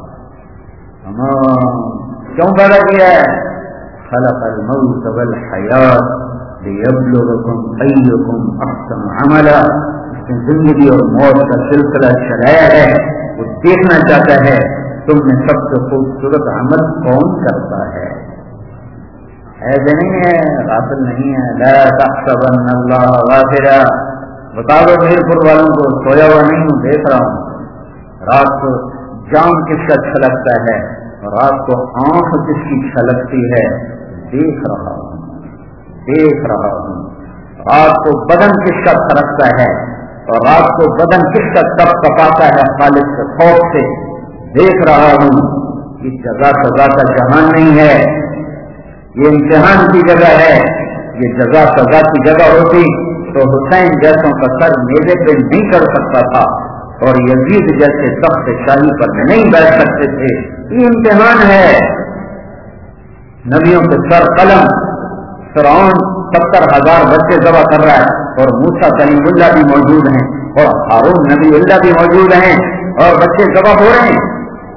کیوں پیدا کیا ہے؟ خلق الموت والحیات لیبلوکم ایکم احسن عملا. اس نے زندگی اور موت کا سلسلہ چلایا ہے, وہ دیکھنا چاہتا ہے تم میں سب سے خوبصورت عمل کون کرتا ہے. ایسے نہیں ہے, غافل نہیں ہے. لا تحسبن اللہ غافلا. بتا دو میر پور والوں کو سویا ہوا نہیں ہوں, دیکھ رہا ہوں. رات کو جام کس کا چھلکتا ہے اور رات کو آنکھ کس کی چھلکتی ہے, دیکھ رہا ہوں دیکھ رہا ہوں. رات کو بدن کس کا تھرکتا ہے اور رات کو بدن کس کا تب کپاتا ہے خالق کے خوف سے, دیکھ رہا ہوں. یہ جزا سزا کا جہان نہیں ہے, یہ امتحان کی جگہ ہے. یہ جزا سزا کی جگہ ہوتی تو حسین جیسوں کا سر میلے پہ نہیں کر سکتا تھا اور یزید جیسے تخت شاہی پر نہیں بیٹھ سکتے تھے. یہ امتحان ہے. نبیوں کے سر قلم, فرعون ستر ہزار بچے ذبح کر رہا ہے اور موسیٰ کلیم اللہ بھی موجود ہیں اور ہارون نبی اللہ بھی موجود ہیں اور بچے ذبح ہو رہے ہیں.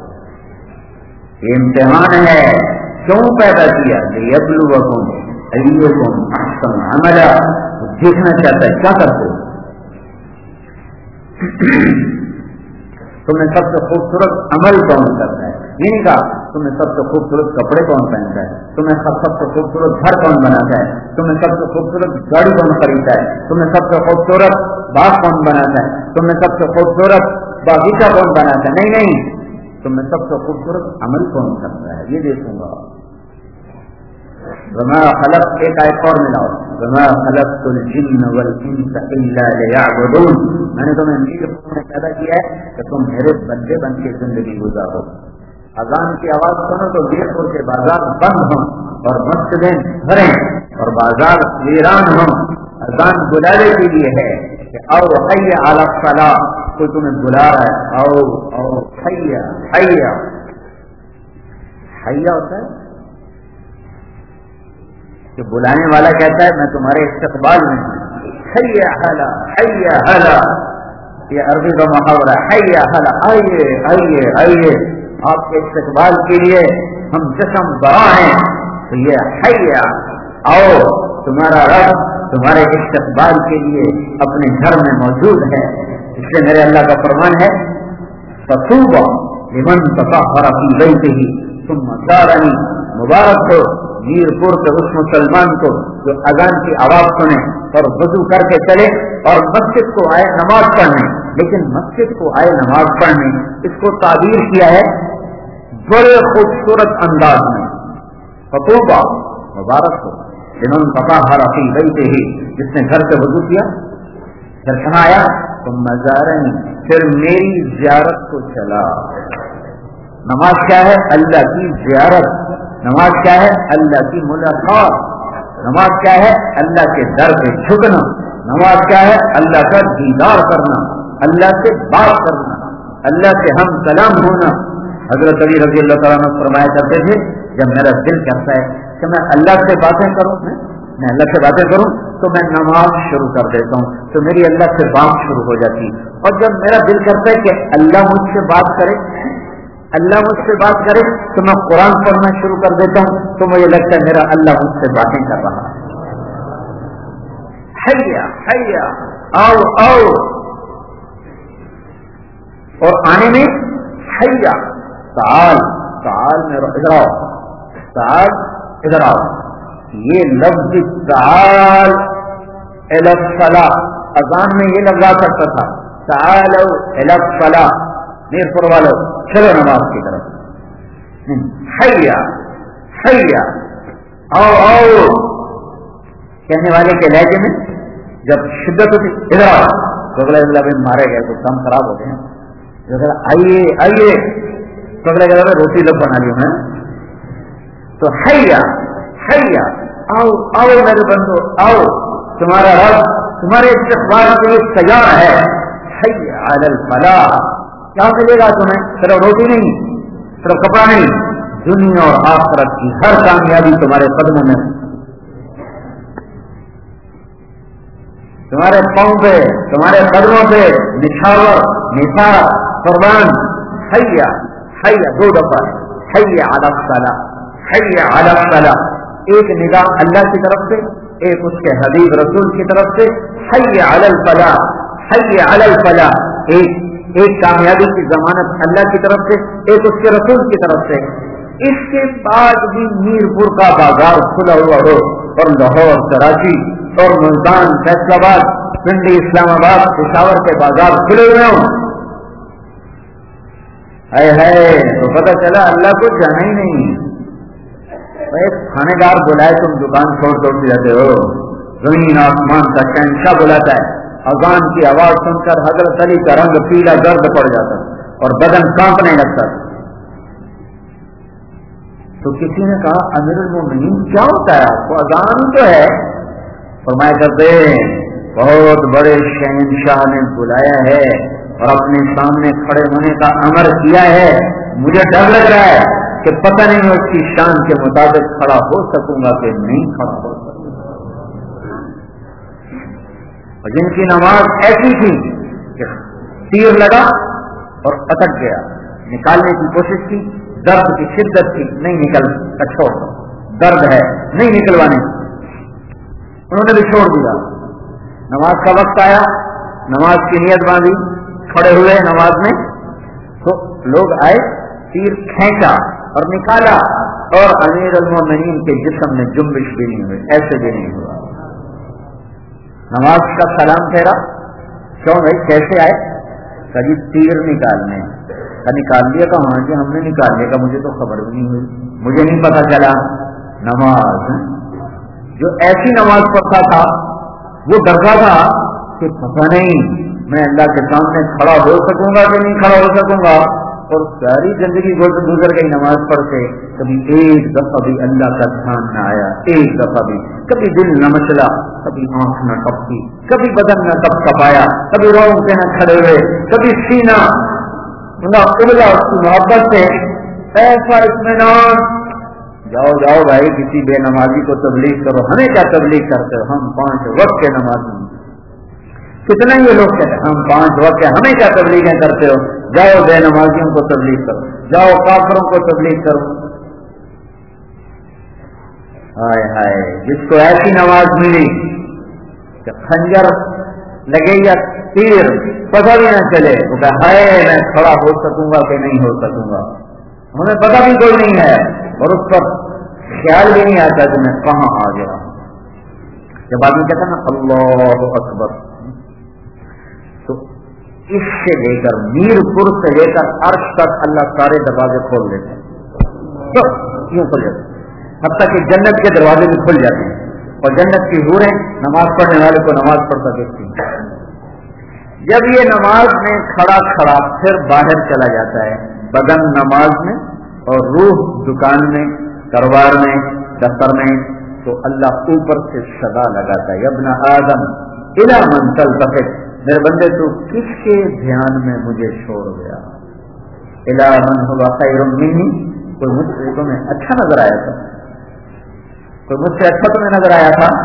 یہ امتحان ہے. کیوں پیدا کیا؟ لیبلوکم ایکم احسن عملا. دیکھنا چاہتا ہے کیا کرتے ہو. تمہیں سب سے خوبصورت عمل کون کرتا ہے. یہ نہیں کہا تمہیں سب سے خوبصورت کپڑے کون پہنتا ہے, تمہیں سب سے خوبصورت گھر کون بناتا ہے, تمہیں سب سے خوبصورت گاڑی کون خریدتا ہے, تمہیں سب سے خوبصورت باغ کون بناتا ہے, تمہیں سب سے خوبصورت باغیچہ کون بناتا ہے. نہیں نہیں, تمہیں سب سے خوبصورت عمل کون کرتا ہے یہ دیکھوں گا. وما خلقت, ایک آیت اور ملاؤ, وما خلقت الجن والانس الا لیعبدون. میں نے تمہیں نیک پیدا کیا ہے کہ تم میرے بندے بن کے زندگی گزارو. اذان کی آواز سنو تو دیر ہو کے بازار بند ہوں اور مسجدیں بھریں اور بازار ویران ہوں. اذان بلانے کے لیے ہے کہ او حی علی الصلاۃ. کوئی تمہیں بلا رہا ہے, او او حی حی حی ہوتا ہے کہ بلانے والا کہتا ہے میں تمہارے استقبال میں ہوں. حی علی حی علی, یہ عربی کا محاورہ. حی علی, آئیے آئیے آئیے, آپ کے استقبال کے لیے ہم جسم برآ ہیں. تو یہ حی آؤ, تمہارا رب تمہارے استقبال کے لیے اپنے گھر میں موجود ہے. اس لیے میرے اللہ کا فرمان ہے فطوبی لمن تطہر فی بیتہ ثم زارنی. مبارک ہو میر پور کے اس مسلمان کو جو اذان کی آواز سنے اور وضو کر کے چلے اور مسجد کو آئے نماز پڑھنے. لیکن مسجد کو آئے نماز پڑھنے, اس کو تعبیر کیا ہے بڑے خوبصورت انداز میں. فطوبی, مبارک ہو لمن تطہر فی بیتہ, جس نے گھر سے وضو کیا, پھر کہاں آیا ثم زارنی, پھر میری زیارت کو چلا. نماز کیا ہے؟ اللہ کی زیارت. نماز کیا ہے؟ اللہ کی ملاقات. نماز کیا ہے؟ اللہ کے در پہ جھکنا. نماز کیا ہے؟ اللہ کا دیدار کرنا, اللہ سے بات کرنا, اللہ سے ہم کلام ہونا. حضرت علی رضی اللہ تعالیٰ عنہ فرمایا کرتے تھے جب میرا دل کرتا ہے کہ میں اللہ سے باتیں کروں, میں میں اللہ سے باتیں کروں تو میں نماز شروع کر دیتا ہوں, تو میری اللہ سے بات شروع ہو جاتی. اور جب میرا دل کرتا ہے کہ اللہ مجھ سے بات کرے, اللہ مجھ سے بات کرے تو میں قرآن پڑھنا شروع کر دیتا ہوں, تو مجھے لگتا ہے میرا اللہ مجھ سے باتیں کر رہا ہے. حیا حیا, آؤ آؤ, اور آنے میں حیا تعال تعال میں ادھر آؤ، تعال ادھر آؤ. یہ لفظ تعال الی الصلاۃ اذان میں یہ لفظ آ سکتا تھا، تعالوا الی الصلاۃ، میر پور والو چلو نماز کی طرف. حیا حیا آؤ آؤ کہنے والے کے لہجے میں جب شدت ہوتی ادھر آؤ تو اگلا اگلا بھی مارے گئے تو کام خراب ہوتے ہیں. آئیے آئیے تو اگلا اگلا روٹی لب بنا لی میں. تو حیا حیا آؤ آؤ میرے بندو آؤ، تمہارا رب تمہارے استقبال کے لیے تیار ہے. حیا علی الفلاح، کیا ملے گا تمہیں؟ صرف روٹی نہیں، صرف کپڑا نہیں، دنیا اور آخرت کی ہر کامیابی تمہارے قدموں میں، تمہارے پاؤں پہ، تمہارے قدموں پہ نچھاور نثار قربان. حیا حیا دو دفعہ حیا علی الصلاۃ حیا علی الصلاۃ، ایک نگاہ اللہ کی طرف سے، ایک اس کے حبیب رسول کی طرف سے. حیا علی الفلاح حیا علی الفلاح، ایک ایک کامیابی کی ضمانت اللہ کی طرف سے، ایک اس کے رسول کی طرف سے. اس کے بعد بھی میر پور کا بازار کھلا ہوا ہو اور لاہور کراچی اور ملتان فیصل آباد پنڈی اسلام آباد پشاور کے بازار کھلے ہوئے ہوں، ہے ہے تو پتہ چلا اللہ کو جانا ہی نہیں. تھانے دار بلائے تم دکان چھوڑ چھوڑ کے جاتے ہو، زمین آسمان کا شہنشاہ بلاتا ہے، اذان کی آواز سن کر حضرت علی کا رنگ پیلا گرد پڑ جاتا اور بدن کانپنے لگتا. تو کسی نے کہا امیر المومنین کیا ہوتا ہے آپ کو؟ اذان تو ہے. فرمایا کرتے بہت بڑے شہنشاہ نے بلایا ہے اور اپنے سامنے کھڑے ہونے کا امر کیا ہے، مجھے ڈر لگ رہا ہے کہ پتہ نہیں میں اس کی شان کے مطابق کھڑا ہو سکوں گا کہ نہیں کھڑا ہو سکوں گا. اور جن کی نماز ایسی تھی کہ تیر لگا اور اٹک گیا، نکالنے کی کوشش کی، درد کی شدت تھی، نہیں نکل چھوڑ دو، درد ہے نہیں نکلوانے، انہوں نے بھی چھوڑ دیا. نماز کا وقت آیا، نماز کی نیت باندھی، کھڑے ہوئے نماز میں، تو لوگ آئے، تیر کھینچا اور نکالا اور امیر المومنین کے جسم میں جنبش بھی نہیں ہوئی، ایسے بھی نہیں ہوا. نماز کا سلام پھیرا، کیوں بھائی کیسے آئے؟ کبھی تیر نکالنے کا نکال لیا کہ ہاں جی ہم نے نکال لیا، مجھے تو خبر بھی نہیں ہوئی، مجھے نہیں پتا چلا. نماز جو ایسی نماز پڑھتا تھا وہ ڈرتا تھا کہ پتہ نہیں میں اللہ کے سامنے کھڑا ہو سکوں گا کہ نہیں کھڑا ہو سکوں گا. اور ساری زندگی گزر گئی نماز پڑھ کے، کبھی ایک دفعہ بھی اللہ کا دھیان نہ آیا، ایک دفعہ بھی، کبھی دل نہ مچلا، کبھی آنکھ نہ ٹپکی، کبھی بدن نہ کپ کپایا، کبھی رونگٹے نہ کھڑے ہوئے، کبھی سینہ نہ ابلا اس کی محبت سے. ایسا اطمینان. جاؤ جاؤ بھائی کسی بے نمازی کو تبلیغ کرو، ہمیں کیا تبلیغ کرتے ہو، ہم پانچ وقت کے نمازی. کتنے یہ لوگ کہتے ہیں ہم پانچ وقت کے، ہمیں کیا تبلیغیں کرتے ہو، جاؤ بے نمازیوں کو تبلیغ کرو، جاؤ کافروں کو تبلیغ کرو. ہائے ہائے جس کو ایسی نماز ملی کہ خنجر لگے یا تیر پتہ بھی نہ چلے، تو کہ ہائے میں کھڑا ہو سکوں گا کہ نہیں ہو سکوں گا، ہمیں پتہ بھی کوئی نہیں ہے اور اس پر خیال بھی نہیں آتا کہ میں کہاں آ گیا. جب آدمی کہتا نا اللہ اکبر، تو اس سے لے کر میر پور سے لے کر عرش تک اللہ سارے دروازے کھول دیتے ہیں، تو یوں کھل جاتے ہیں، حتیٰ کہ جنت کے دروازے بھی کھل جاتے ہیں اور جنت کی حوریں نماز پڑھنے والے کو نماز پڑھتا دیکھتی ہیں. جب یہ نماز میں کھڑا کھڑا پھر باہر چلا جاتا ہے، بدن نماز میں اور روح دکان میں، کاروبار میں، دفتر میں، تو اللہ اوپر سے صدا لگاتا ہے، ابن آدم الی من تلتفت، میرے بندے تو کس کے دھیان میں مجھے چھوڑ گیا. الی من هو خیر منی، کوئی مجھ سے تمہیں اچھا نظر آیا تھا، کوئی مجھ سے اچھا تمہیں نظر آیا تھا.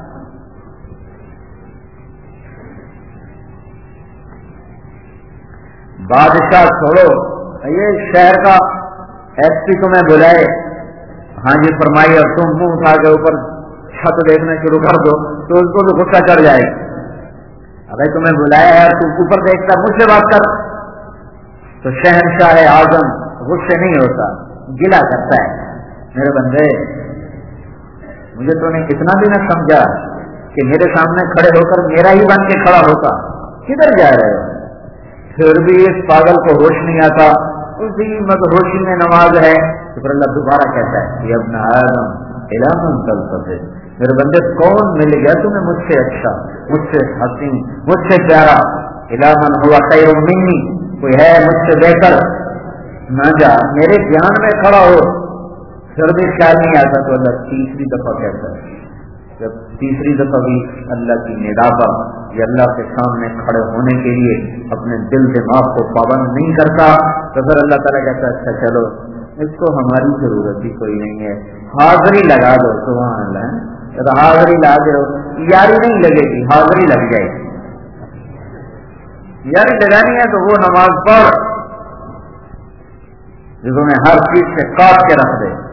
بادشاہ چھوڑو، یہ شہر کا ایس پی تمہیں بلائے، ہاں جی فرمائی، اور تم منہ اٹھا کے اوپر چھت دیکھنا شروع کر دو تو اس کو بھی غصہ چڑھ جائے. اگر تمہیں بلایا ہے اور تم اوپر دیکھتا مجھ سے بات کر، تو شہنشاہ اعظم غصے نہیں ہوتا، گلا کرتا ہے, میرے بندے مجھے تو نے اتنا بھی نہ سمجھا کہ میرے سامنے کھڑے ہو کر میرا ہی بن کے کھڑا ہوتا, کدھر جا رہے ہو؟ پھر بھی اس پاگل کو ہوش نہیں آتا, اسی مدہوشی میں نماز ہے. تو پھر اللہ دوبارہ کہتا ہے کہ ابن آدم الی من تلتفت, میرے بندے کون مل گیا تمہیں مجھ سے اچھا, مجھ سے حسین, مجھ سے پیارا, الی من ہوا خیر منی, کوئی ہے مجھ سے بہتر, نہ جا میرے دھیان میں کھڑا ہو. پھر بھی خیال نہیں آتا تو اللہ تیسری دفعہ کہتا ہے, جب تیسری دفعہ بھی اللہ کی ندا پر یا اللہ کے سامنے کھڑے ہونے کے لیے اپنے دل دماغ کو پابند نہیں کرتا تو پھر اللہ تعالیٰ کہتا ہے اچھا چلو اس کو ہماری ضرورت بھی کوئی نہیں ہے, حاضری لگا دو. سبحان اللہ, تو حاضری لا دو, یاری نہیں لگے گی, حاضری لگ جائے گی. یاری لگانی ہے تو وہ نماز پڑھ جو تمہیں ہر چیز سے کاٹ کے رکھ دے.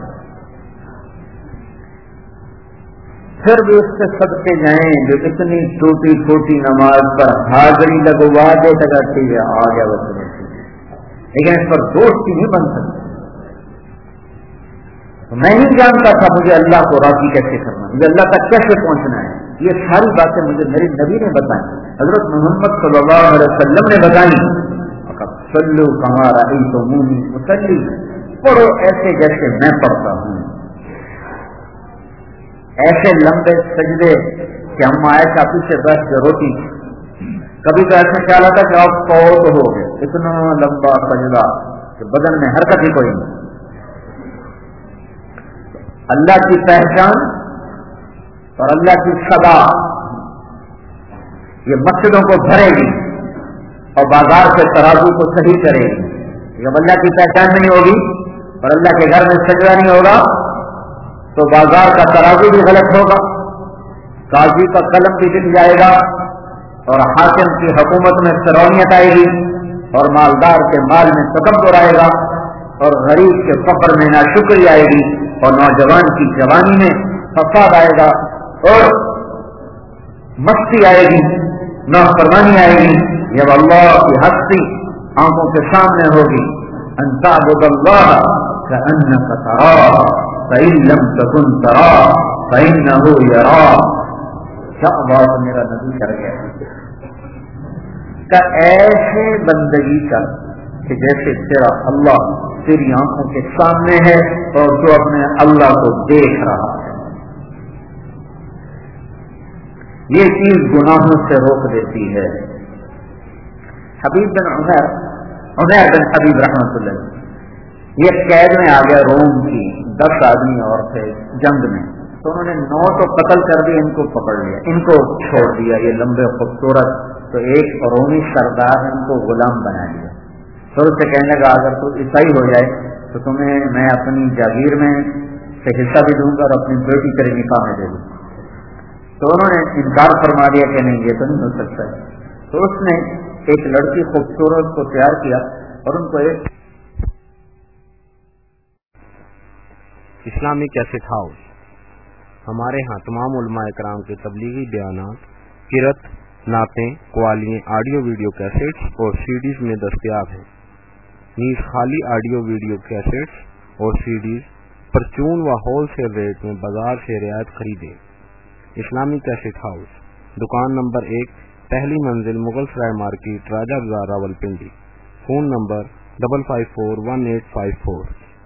پھر بھی اس سے صدقے جائیں جو اتنی ٹوٹی پھوٹی نماز پر حاضری لگوا دے تک ٹھیک ہے آ گیا وہ تمہیں, لیکن اس پر دوستی نہیں بن سکتی. میں نہیں جانتا تھا مجھے اللہ کو راضی کیسے کرنا, مجھے اللہ تک کیسے پہنچنا ہے. یہ ساری باتیں مجھے میرے نبی نے بتائیں, حضرت محمد صلی اللہ علیہ وسلم نے بتائیں. صلو کما رأیتمونی اصلی, پڑھو ایسے جیسے میں پڑھتا ہوں. ایسے لمبے سجدے کہ ہم عائشہ پیچھے بیٹھ کے روتی, کبھی تو ایسا خیال آتا کہ آپ فوت ہو گئے, اتنا لمبا سجدہ کہ بدن میں حرکت ہی کوئی نہیں. اللہ کی پہچان اور اللہ کی صدا یہ مسجدوں کو بھرے گی اور بازار سے ترازو کو صحیح کرے گی. جب اللہ کی پہچان نہیں ہوگی اور اللہ کے گھر میں سجدہ نہیں ہوگا تو بازار کا ترازو بھی غلط ہوگا, قاضی کا قلم بھی دکھ جائے گا اور حاکم کی حکومت میں فرونیت آئے گی اور مالدار کے مال میں تکبر آئے گا اور غریب کے فقر میں ناشکری آئے گی اور نوجوان کی جوانی میں فساد آئے گا اور مستی آئے گی, نافرمانی آئے گی. جب اللہ کی ہستی آنکھوں کے سامنے ہوگی, ان تعبد اللہ کأنک تراہ فإن لم تكن تراہ فإنہ یراہ. کیا بات میرا نبی کر گیا کہ ایسے بندگی کر کہ جیسے تیرا اللہ تیری آنکھوں کے سامنے ہے اور تو اپنے اللہ کو دیکھ رہا ہے. یہ چیز گناہوں سے روک دیتی ہے. حبیب بن عمر عمر بن حبیب رحمۃ اللہ یہ قید میں آ گیا روم کی, دس آدمی اور تھے جنگ میں, تو انہوں نے نو تو قتل کر دیا, ان کو پکڑ لیا, ان کو چھوڑ دیا, یہ لمبے خوبصورت, تو ایک رومی سردار نے ان کو غلام بنا لیا. تو اس سے کہنے لگا اگر تو عیسائی ہو جائے تو تمہیں میں اپنی جاگیر میں سے حصہ بھی دوں گا اور اپنی بیٹی تیرے نکاح میں دے دوں. تو انہوں نے انکار فرما دیا کہ نہیں یہ تو نہیں ہو سکتا ہے. تو اس نے ایک لڑکی خوبصورت کو تیار کیا اور ان کو ایک اسلامی کیسٹ ہاؤس. ہمارے ہاں تمام علماء کرام کے تبلیغی بیانات, قرأت, نعتیں, قوالیاں, آڈیو ویڈیو کیسٹس اور سی ڈیز میں دستیاب ہیں. نیز خالی آڈیو ویڈیو کیسٹس اور سی ڈیز پرچون و ہول سیل ریٹ میں بازار سے رعایت خریدیں. اسلامی کیسٹ ہاؤس, دکان نمبر ایک, پہلی منزل, Mughal Sarai market, Raja Bazaar, Rawalpindi. Phone number double five four one eight five four.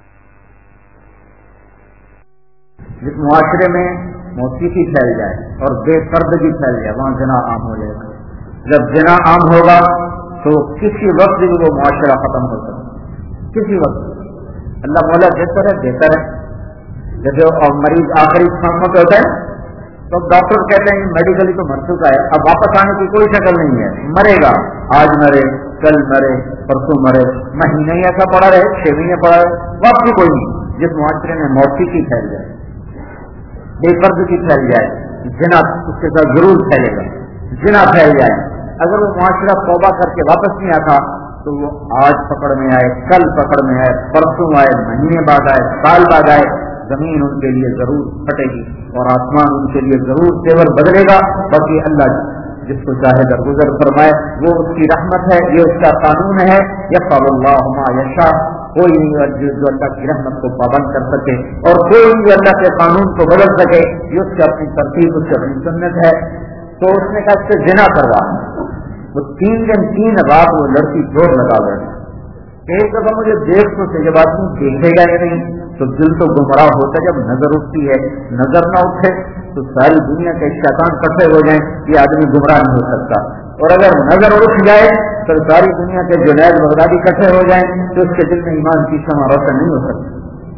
جس معاشرے میں موسیقی پھیل جائے اور بے پردگی پھیل جائے وہاں زنا عام ہو جائے گا. جب زنا عام ہوگا تو کسی وقت بھی وہ معاشرہ ختم ہو سکتا ہے, کسی وقت. اللہ مولا بہتر ہے بہتر ہے. جیسے اور مریض آخری سانسوں پہ ہوتا ہے تو ڈاکٹر کہتے ہیں میڈیکلی تو مر چکا ہے, اب واپس آنے کی کوئی شکل نہیں ہے, مرے گا, آج مرے, کل مرے, پرسوں مرے, مہینے ایسا پڑا رہے, چھ مہینے پڑا رہے, واپسی کوئی نہیں. جس معاشرے میں موسیقی پھیل جائے, بے پردگی پھیل جائے, زنا اس کے ساتھ ضرور پھیلے گا, زنا پھیل جائے, اگر وہ معاشرہ توبہ کر کے واپس نہیں آتا تو وہ آج پکڑ میں آئے, کل پکڑ میں آئے, پرسوں آئے, مہینے بعد آئے, سال بعد آئے, زمین ان کے لیے ضرور پھٹے گی اور آسمان ان کے لیے ضرور تیور بدلے گا. باقی اللہ جس کو چاہے درگزر فرمائے, وہ اس کی رحمت ہے, یہ اس کا قانون ہے. یفعل اللہ ما یشاء, کوئی نہیں جو, جو اللہ کی رحمت کو پابند کر سکے، اور کوئی نہیں جو اللہ کے قانون کو بدل سکے، یہ اس کی اپنی ترتیب، اس کی اپنی سنت ہے۔ تو اس نے کہا اس سے زنا کروا۔ وہ تین دن تین رات وہ لڑکی زور لگا گئی۔ ایک دفعہ مجھے دیکھ تو سے جب آدمی دیکھے گا یا نہیں تو دل تو گمراہ ہوتا ہے، جب نظر اٹھتی ہے، نظر نہ اٹھے تو ساری دنیا کے شیطان کٹھے ہو جائیں، یہ آدمی گمراہ نہیں ہو سکتا، اور اگر نظر اٹھ جائے تو ساری دنیا کے جنید بغدادی کٹھے ہو جائیں تو اس کے دل میں ایمان کی شمع روشن نہیں ہو سکتی۔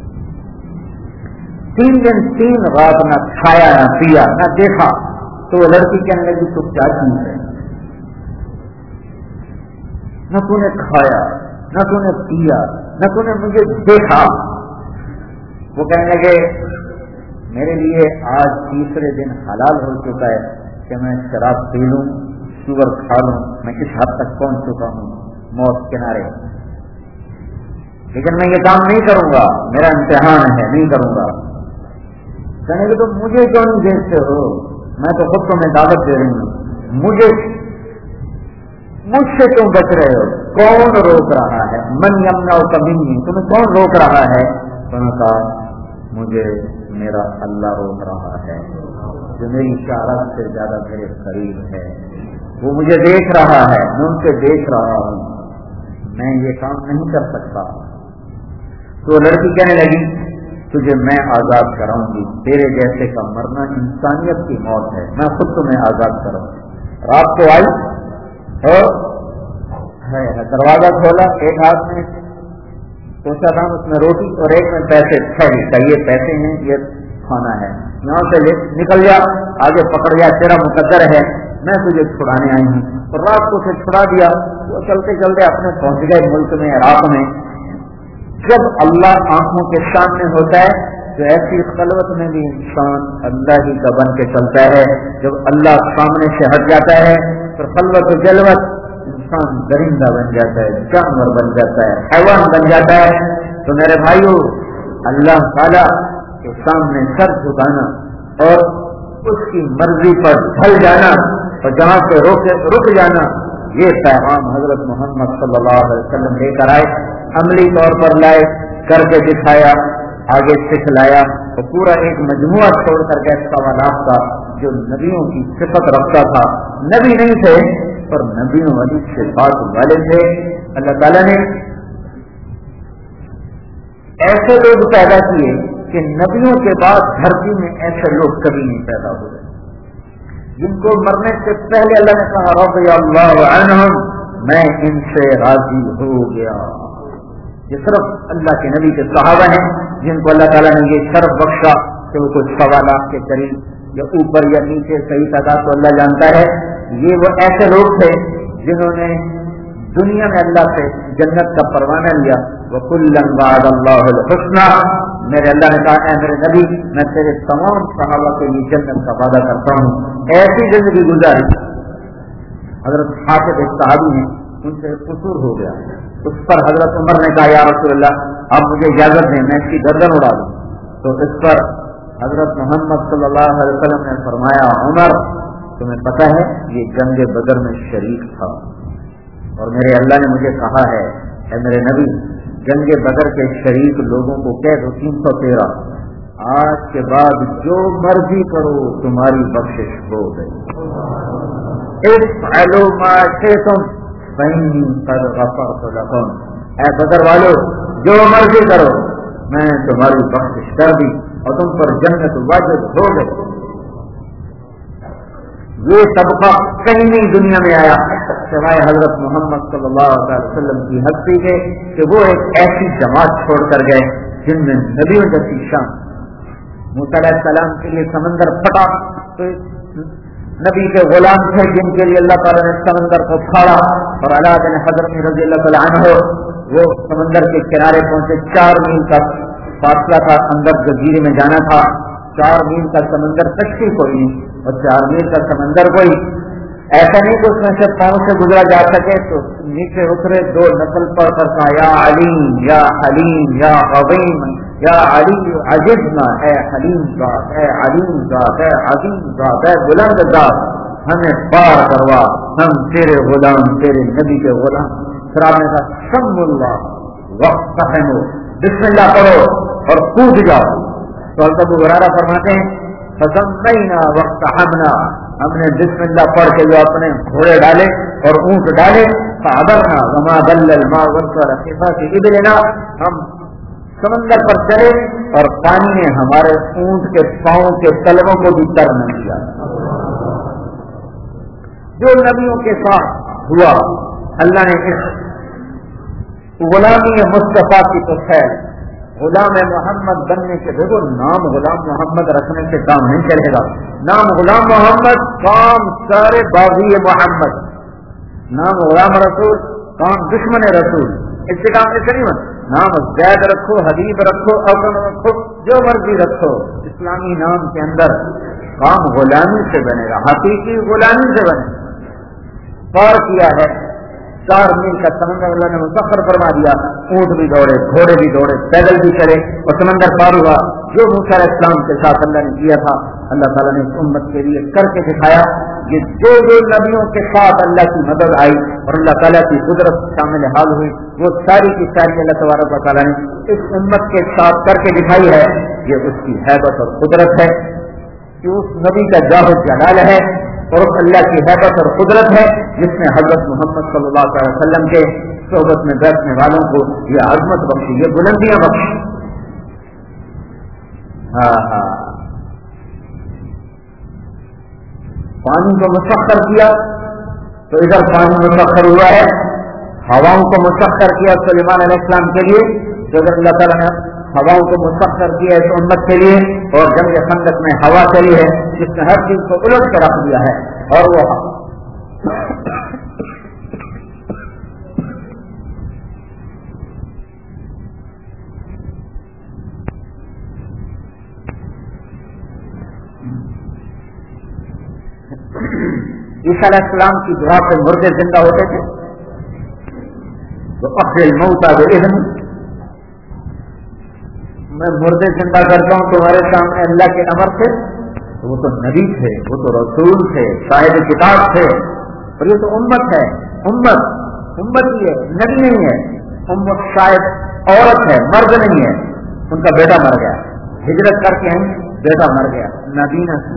تین دن تین رات نہ کھایا نہ پیا نہ دیکھا، تو وہ لڑکی کہنے لگی تو کیا چیز ہے، نہ تو نے کھایا نہ تو نے پیا نہ تو نے مجھے دیکھا۔ وہ کہنے لگے میرے لیے آج تیسرے دن حلال ہو چکا ہے کہ میں شراب پی لوں، سور کھا لوں، میں اس حد تک پہنچ چکا ہوں موت کنارے، لیکن میں یہ کام نہیں کروں گا، میرا امتحان ہے، نہیں کروں گا۔ کہنے لگے تو مجھے کیوں نہیں دیکھتے ہو، میں تو خود تمہیں دعوت دے رہی ہوں، مجھے مجھ سے تم بچ رہے ہو، کون روک رہا ہے؟ من یمنا منی، تمہیں کون روک رہا ہے؟ تو نے کہا مجھے میرا اللہ روک رہا ہے جو میری اشارت سے زیادہ میرے قریب ہے، وہ مجھے دیکھ رہا ہے، میں ان سے دیکھ رہا ہوں، میں یہ کام نہیں کر سکتا۔ تو لڑکی کہنے لگی تجھے میں آزاد کراؤں گی، تیرے جیسے کا مرنا انسانیت کی موت ہے، میں خود تمہیں آزاد کراؤں۔ رات کو آئی اور دروازہ کھولا، ایک ہاتھ میں سوچا تھا اس میں روٹی اور ایک میں پیسے، چھڑی کا یہ پیسے ہیں یہ کھانا ہے، یہاں سے لے نکل جا، آگے پکڑ گیا، تیرا مقدر ہے، میں تجھے چھڑانے آئی ہوں، اور رات کو اسے چھڑا دیا۔ وہ چلتے چلتے اپنے پہنچ گئے ملک میں، عراق میں۔ جب اللہ آنکھوں کے سامنے ہوتا ہے تو ایسی خلوت میں بھی انسان اللہ ہی کا بن کے چلتا ہے، جب اللہ سامنے سے ہٹ جاتا ہے تو خلوت و جلوت انسان درندہ بن جاتا ہے، جانور بن جاتا ہے، حیوان بن جاتا ہے۔ تو میرے بھائیو، اللہ تعالیٰ کے سامنے سر جھکانا اور اس کی مرضی پر ڈھل جانا اور جہاں سے روک رک جانا، یہ پیغام حضرت محمد صلی اللہ علیہ وسلم لے کر آئے، عملی طور پر لائے، کر کے دکھایا، آگے سکھلایا، اور پورا ایک مجموعہ چھوڑ کر کے سوالات کا جو نبیوں کی صفت رکھتا تھا، نبی نہیں تھے پر نبیوں والی صفات والے تھے۔ اللہ تعالیٰ نے ایسے لوگ پیدا کیے کہ نبیوں کے بعد دھرتی میں ایسے لوگ کبھی نہیں پیدا ہوئے، جن کو مرنے سے پہلے اللہ نے کہا رضی اللہ عنہم، میں ان سے راضی ہو گیا۔ یہ صرف اللہ کے نبی کے صحابہ ہیں جن کو اللہ تعالیٰ نے یہ شرف بخشا کہ وہ کچھ سوا لاکھ کے قریب یا اوپر یا نیچے، صحیح تعداد تو اللہ جانتا ہے۔ یہ وہ ایسے لوگ تھے جنہوں نے دنیا میں اللہ سے جنت کا پروانہ لیا، وَكُلًّا وَعَدَ اللَّهُ الْحُسْنَىٰ، میرے اللہ نے کہا اے میرے نبی میں تیرے تمام صحابہ کے لیے جنت کا وعدہ کرتا ہوں۔ ایسی زندگی گزاری۔ حضرت حافظ ایک صحابی ہیں، ان سے قصور ہو گیا، اس پر حضرت عمر نے کہا یا رسول اللہ آپ مجھے اجازت دیں میں اس کی گردن اڑا دوں، تو اس پر حضرت محمد صلی اللہ علیہ وسلم نے فرمایا عمر تمہیں پتہ ہے یہ جنگ بدر میں شریک تھا، اور میرے اللہ نے مجھے کہا ہے اے میرے نبی جنگ بدر کے شریک لوگوں کو کہہ دو تین سو تیرہ آج کے بعد جو مرضی کرو تمہاری بخشش ہو گئی، افعلوا ما شئتم فإني قد غفرت لكم، اے بدر والو جو مرضی کرو میں تمہاری بخشش کر دی اور تم پر جنت واجب ہو گئی۔ یہ طبقہ کہیں نہیں دنیا میں آیا سوائے حضرت محمد صلی اللہ علیہ وسلم کی ہستی کے کہ وہ ایک ایسی جماعت چھوڑ کر گئے جن میں نبیوں جیسی شان۔ موسیٰ علیہ السلام کے لیے سمندر پھٹا تو نبی کے غلام تھے جن کے لیے اللہ تعالیٰ نے سمندر کو پھاڑا، اور علی بن حضرت رضی اللہ تعالیٰ عنہ وہ سمندر کے کنارے پہنچے، چار میل کا فاصلہ تھا، اندر جزیرے میں جانا تھا، چار میل کا سمندر کشتی کوئی نہیں اور چار میل کا سمندر کوئی ایسا نہیں کہ اس میں سے پاؤں سے گزرا جا سکے، تو نیچے اترے دو نسل پڑھ کر کہا یا علیم یا حلیم یا عظیم یا علی عجبنا، اے حلیم ذات، اے علیم ذات، اے عظیم ذات، اے بلند ذات ہمیں پار کروا، ہم تیرے غلام تیرے نبی کے غلام۔ پھر آپ نے کہا سم اللہ वक़्तहमू, बिस्मिल्लाह पढ़ो और कूद जाओ। तो हज़रत अबू हुरैरा फरमाते हैं फसम्मैना वक़्तहमना, हमने बिस्मिल्लाह पढ़ के जो अपने घोड़े डाले और ऊंट डाले, फअबरना वमा दल्लल माउ वस्वरा खिफाति इबलिना, हम समंदर पर चले और पानी ने हमारे ऊंट के पांव के तलवों को भी तर न किया। जो नबियों के साथ हुआ, अल्लाह ने इस गुलामी मुस्तफा की तो खैर, गुलाम मोहम्मद बनने के देखो, नाम गुलाम मोहम्मद रखने से काम नहीं चलेगा। नाम गुलाम मोहम्मद, काम सारे बागी मोहम्मद। नाम गुलाम रसूल, काम दुश्मन रसूल। इससे काम ऐसे नहीं बन, नाम जैद रखो, हबीब रखो, अकरम रखो, जो मर्जी रखो, इस्लामी नाम के अंदर काम गुलामी से बनेगा, हकीकी गुलामी से बनेगा। पार किया है चार मील का समंदर, अल्लाह ने मुसख्खर फरमा दिया, ऊंट भी दौड़े, घोड़े भी दौड़े, पैदल भी चले और समंदर पार हुआ। जो मूसा अलैहिस्सलाम के साथ अल्लाह ने किया था, अल्लाह ताला ने इस उम्मत के लिए करके दिखाया। कि जो जो नबियों के साथ अल्लाह की मदद आई और अल्लाह ताला की कुदरत शामिल हाल हुई, वो सारी की सारी अल्लाह तबारक व तआला ने इस उम्मत के साथ करके दिखाई है। ये उसकी हैबत और कुदरत है कि उस नबी का जाह जलाल है और उस अल्लाह की हैबत और कुदरत है जिसने हजरत मोहम्मद सल्लल्लाहु अलैहि वसल्लम के सोहबत में बैठने वालों को ये अजमत बख्शी, ये बुलंदियां बख्शी। हाँ हाँ, पानी को मुसख्खर किया तो इधर पानी मुसख्खर हुआ है, हवाओं को मुसख्खर किया सुलेमान अलैहिस्सलाम के लिए, तो इधर अल्लाह ताला ने हवाओं को मुसख्खर किया इस उम्मत के लिए। और जंग खंदक में हवा चली है जिसने हर चीज को उलट कर रख दिया है। और वो ईसा अलैहिस्सलाम की दुआ से मुर्दे जिंदा होते थे। तो अखिल मौता बिइज़्न, मैं मुर्दे जिंदा करता हूं तुम्हारे सामने अल्लाह के अमर से। तो वो तो नबी थे, वो तो रसूल थे, साहिब किताब थे, और ये तो उम्मत है। उम्मत उम्मत ही है, नबी नहीं है। उम्मत शायद औरत है, मर्द नहीं है। उनका बेटा मर गया, हिजरत करके हैं, बेटा मर गया, नबी न।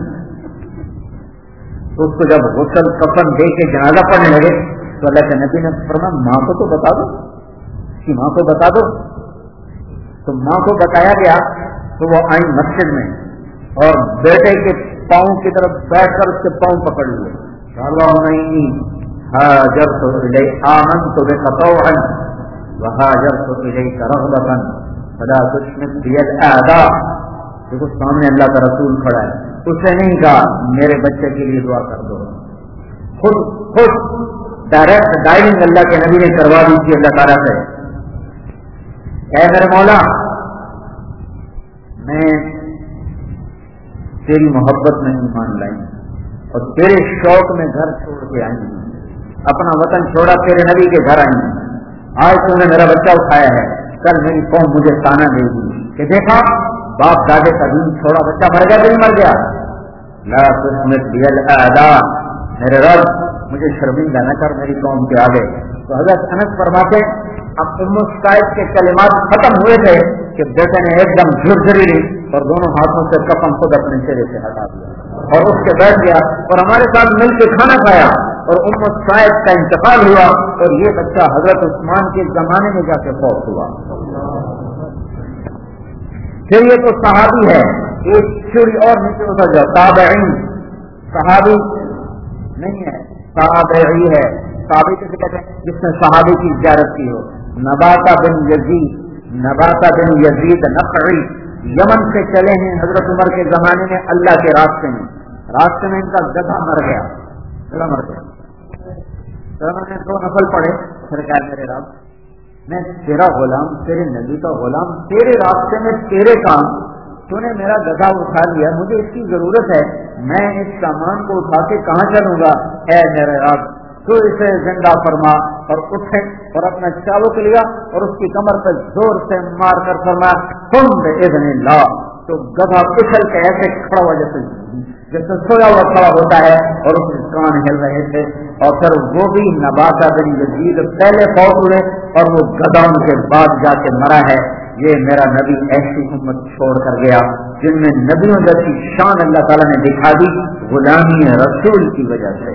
तो उसको जब गुस्ल कफन दे के जनाजा पढ़ने लगे तो अल्लाह के नबी ने फरमाया माँ को तो बता दो, कि माँ को बता दो। तो माँ को बताया गया तो वो आई मस्जिद में और बेटे के पाँव की तरफ बैठकर उसके पाँव पकड़ लिए। नहीं हाजर तो आमन तो वे कतौअन वहाजर तो रग़बतन फला तुश्मित बियल आदा। देखो सामने अल्लाह का रसूल खड़ा है, उसने नहीं कहा मेरे बच्चे के लिए दुआ कर दो, खुद खुद डायरेक्ट डायलिंग अल्लाह के नबी ने करवा दी थी अल्लाह ताला से। ऐ मेरे मौला, मैं तेरी मोहब्बत में ईमान लाई और तेरे शौक में घर छोड़ के आई, अपना वतन छोड़ा तेरे नबी के घर आई। आज तूने मेरा बच्चा उठाया है, कल मेरी कौम मुझे ताना देगी कि देखा बाप दादे का दिन छोड़ा, बच्चा मर गया, दिल मर गया। ला तुस्मित बियल आदा, मेरे रब मुझे शर्मिंदा न कर मेरी कौम के आगे। तो हज़रत अनस फरमाते अब उम्मुल साइद के कलिमात खत्म हुए थे कि बेटे ने एकदम झुरझुरी ली और दोनों हाथों से कफन खुद अपने चेहरे से हटा दिया और उसके बैठ गया और हमारे साथ मिलकर खाना खाया और उम्मुल साइद का इंतकाल हुआ और ये बच्चा हजरत उस्मान के जमाने में जाके फौत हुआ। फिर ये तो सहाबी है, एक छुरी और नीचे उतर जाओ, ताबई सहाबी नहीं है, ताबई है। ताबई किसे कहते हैं? जिसने सहाबी की इजारत की हो। Nabata bin Yazid, Nabata bin Yazid नक़ई यमन से चले हैं हजरत उमर के जमाने में अल्लाह के रास्ते में। रास्ते में इनका गधा मर गया, गधा मर गया। तो उन्होंने दो नफल पढ़े, सरकार मेरे रब मैं तेरा गुलाम, तेरे नबी का गुलाम, तेरे रास्ते में तेरे काम, तूने मेरा गधा उठा लिया, मुझे इसकी जरूरत है, मैं इस सामान को उठा के कहाँ चलूंगा? ऐ मेरे रब तो इसे जिंदा फरमा। और उठे और अपना चाबुक लिया और उसकी कमर पर जोर से मार कर फरमा तुम बेइज़्निल्लाह। तो गधा पिछल के ऐसे खड़ा हुआ जैसे جیسے سویا ہوا کھڑا ہوتا ہے اور اس کے کان ہل رہے تھے. اور پھر وہ بھی نباشہ بن یزید پہلے فوت ہوئے اور وہ گداؤں کے بعد جا کے مرا ہے. یہ میرا نبی ایسی امت چھوڑ کر گیا جن میں نبیوں جیسی شان اللہ تعالیٰ نے دکھا دی غلامی رسول کی وجہ سے.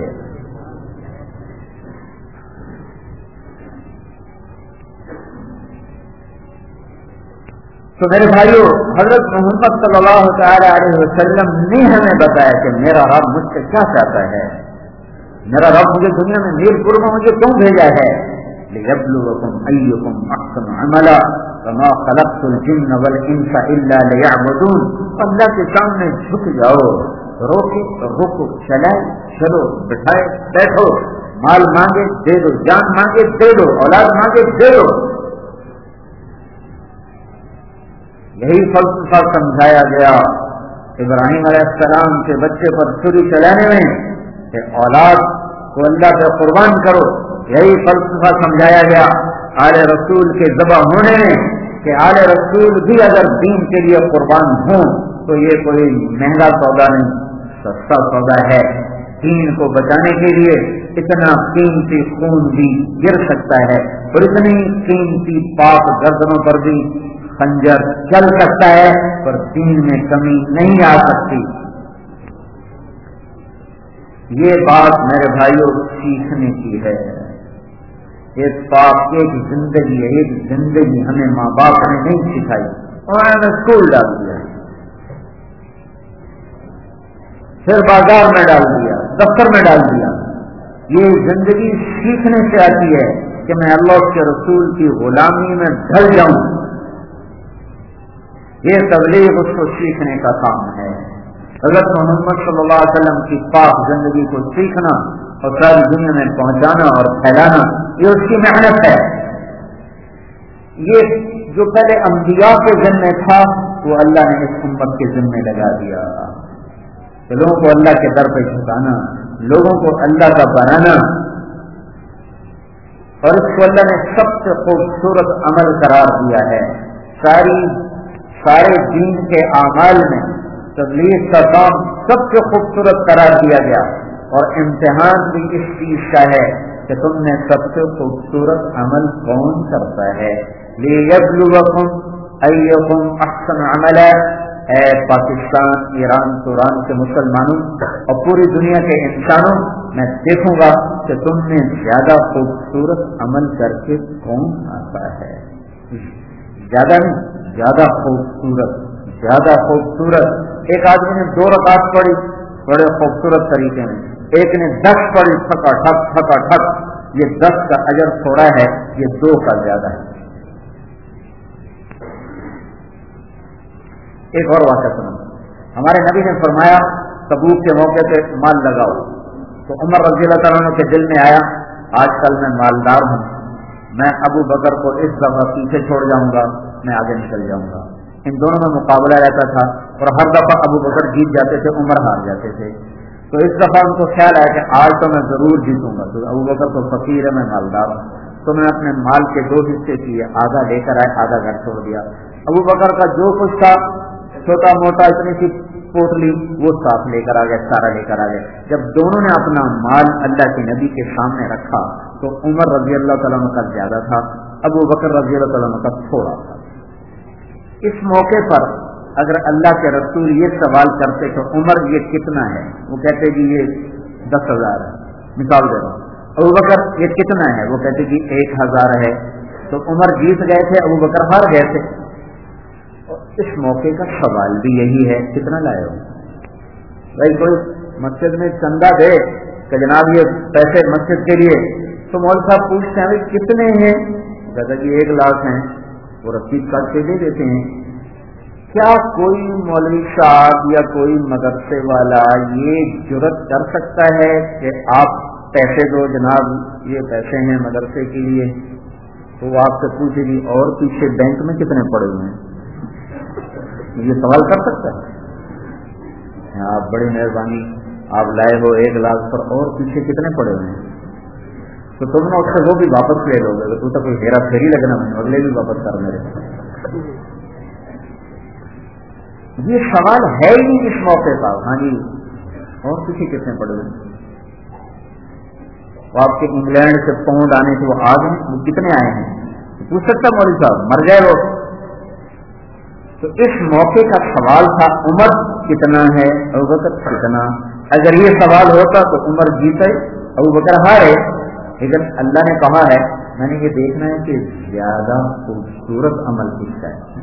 تو میرے بھائیو، حضرت محمد صلی اللہ تعالی علیہ وسلم نے ہمیں بتایا کہ میرا رب مجھ سے کیا چاہتا ہے. میرا رب مجھے دنیا میں میر پور میں مجھے کیوں بھیجا ہے؟ لِيَبْلُوَكُمْ أَيُّكُمْ أَحْسَنُ عَمَلًا وَمَا خَلَقْتُ الْجِنَّ وَالْإِنسَ إِلَّا لِيَعْبُدُونَ. اللہ کے سامنے جھک جاؤ، روکے تو روکو، چلائے چلو، بٹھائے بیٹھو، مال مانگے دے دو، جان مانگے دے دو، اولاد مانگے دے دو. یہی فلسفہ سمجھایا گیا ابراہیم علیہ السلام کے بچے پر چھری چلانے میں کہ اولاد کو اللہ پہ قربان کرو. یہی فلسفہ سمجھایا گیا آل رسول کے ذبح ہونے میں کہ آل رسول بھی اگر دین کے لیے قربان ہوں تو یہ کوئی مہنگا سودا نہیں، سستا سودا ہے. دین کو بچانے کے لیے اتنا قیمتی خون بھی گر سکتا ہے اور اتنی قیمتی پاک گردنوں پر بھی خنجر چل سکتا ہے، پر دین میں کمی نہیں آ سکتی. یہ بات میرے بھائیوں سیکھنے کی ہے. ایک پاک ایک زندگی ہے، ایک زندگی ہمیں ماں باپ نے نہیں سکھائی، انہوں نے اسکول ڈال دیا، پھر بازار میں ڈال دیا، دفتر میں ڈال دیا. یہ زندگی سیکھنے سے آتی ہے کہ میں اللہ کے رسول کی غلامی میں ڈھل جاؤں. یہ تبلیغ اس کو سیکھنے کا کام ہے. حضرت محمد صلی اللہ علیہ وسلم کی پاک زندگی کو سیکھنا اور ساری دنیا میں پہنچانا اور پھیلانا، یہ اس کی محنت ہے. یہ جو پہلے انبیاء کے ذمہ تھا وہ اللہ نے اس امت کے ذمہ لگا دیا کہ لوگوں کو اللہ کے در پہ جھکانا، لوگوں کو اللہ کا بنانا. اور اس کو اللہ نے سب سے خوبصورت عمل قرار دیا ہے. ساری سارے دین کے اعمال میں تبلیغ کا کام سب سے خوبصورت قرار دیا گیا. اور امتحان بھی اس چیز کا ہے کہ تم نے سب سے خوبصورت عمل کون کرتا ہے. لِيَبْلُوَكُمْ أَيُّكُمْ أَحْسَنُ عَمَلًا. اے پاکستان، ایران، توران کے مسلمانوں اور پوری دنیا کے انسانوں، میں دیکھوں گا کہ تم نے زیادہ خوبصورت عمل کر کے کون آتا ہے. زیادہ نہیں، زیادہ خوبصورت، زیادہ خوبصورت. ایک آدمی نے دو رکعت پڑھی بڑے خوبصورت طریقے میں، ایک نے دس پڑھی ٹھکا ٹھک ٹھکا ٹھک. یہ دس کا اجر تھوڑا ہے، یہ دو کا زیادہ ہے. ایک اور واقعہ سنو. ہمارے نبی نے فرمایا تبوک کے موقع پہ مال لگاؤ. تو عمر رضی اللہ تعالیٰ عنہ کے دل میں آیا آج کل میں مالدار ہوں، میں ابو بکر کو اس دفعہ پیچھے چھوڑ جاؤں گا، میں آگے نکل جاؤں گا. ان دونوں میں مقابلہ رہتا تھا اور ہر دفعہ ابو بکر جیت جاتے تھے، عمر ہار جاتے تھے. تو اس دفعہ ان کو خیال آیا کہ آج تو میں ضرور جیتوں گا. تو ابو بکر تو فقیر ہے، میں مالدار ہوں، تو میں اپنے مال کے دو حصے کیے، آدھا لے کر آئے، آدھا گھر چھوڑ دیا. ابو بکر کا جو کچھ تھا چھوٹا موٹا اتنی سی پوٹلی وہ ساتھ لے کر آ گئے، سارا لے کر آ گئے. جب دونوں نے اپنا مال اللہ کے نبی کے سامنے رکھا تو عمر رضی اللہ تعالیٰ عنہ کا زیادہ تھا، ابو بکر رضی اللہ تعالیٰ عنہ کا تھوڑا تھا. اس موقع پر اگر اللہ کے رسول یہ سوال کرتے کہ عمر یہ کتنا ہے، وہ کہتے کہ یہ دس ہزار ہے، مثال دے رہا ہوں. ابو بکر یہ کتنا ہے، وہ کہتے کہ ایک ہزار ہے. تو عمر جیت گئے تھے، ابو بکر ہار گئے تھے. اس موقع کا سوال بھی یہی ہے کتنا لائے ہو بھائی. کوئی مسجد میں چندہ دے کہ جناب یہ پیسے مسجد کے لیے، تو مولوی صاحب پوچھتے ہیں کتنے ہیں، کہتا کہ ایک لاکھ ہیں، وہ رسید کاٹ کے دے دیتے ہیں. کیا کوئی مولوی صاحب یا کوئی مدرسے والا یہ جرت کر سکتا ہے کہ آپ پیسے دو جناب یہ پیسے ہیں مدرسے کے لیے؟ تو وہ آپ سے پوچھے گی اور پیچھے بینک میں کتنے پڑے ہوئے ہیں؟ یہ سوال کر سکتا ہے؟ آپ بڑی مہربانی، آپ لائے ہو ایک لاکھ پر، اور پیچھے کتنے پڑے ہوئے ہیں؟ تو تم نے اس سے وہ بھی واپس لے لو گے. تو کوئی ہیرا پھیری لگنا نہیں، اگلے بھی واپس کر میرے. یہ سوال ہے ہی اس موقع پر. ہاں جی اور کسی کتنے پڑے ہوئے؟ وہ آپ کے انگلینڈ سے پاؤنڈ آنے سے وہ آ گئے، وہ کتنے آئے ہیں؟ پوچھ سکتا مولوی صاحب، مر گئے وہ؟ تو اس موقع کا سوال تھا عمر کتنا ہے، ابوبکر کتنا؟ اگر یہ سوال ہوتا تو عمر جیتے، ابوبکر ہارے. لیکن اللہ نے کہا ہے میں نے یہ دیکھنا ہے کہ زیادہ خوبصورت عمل کس کا ہے،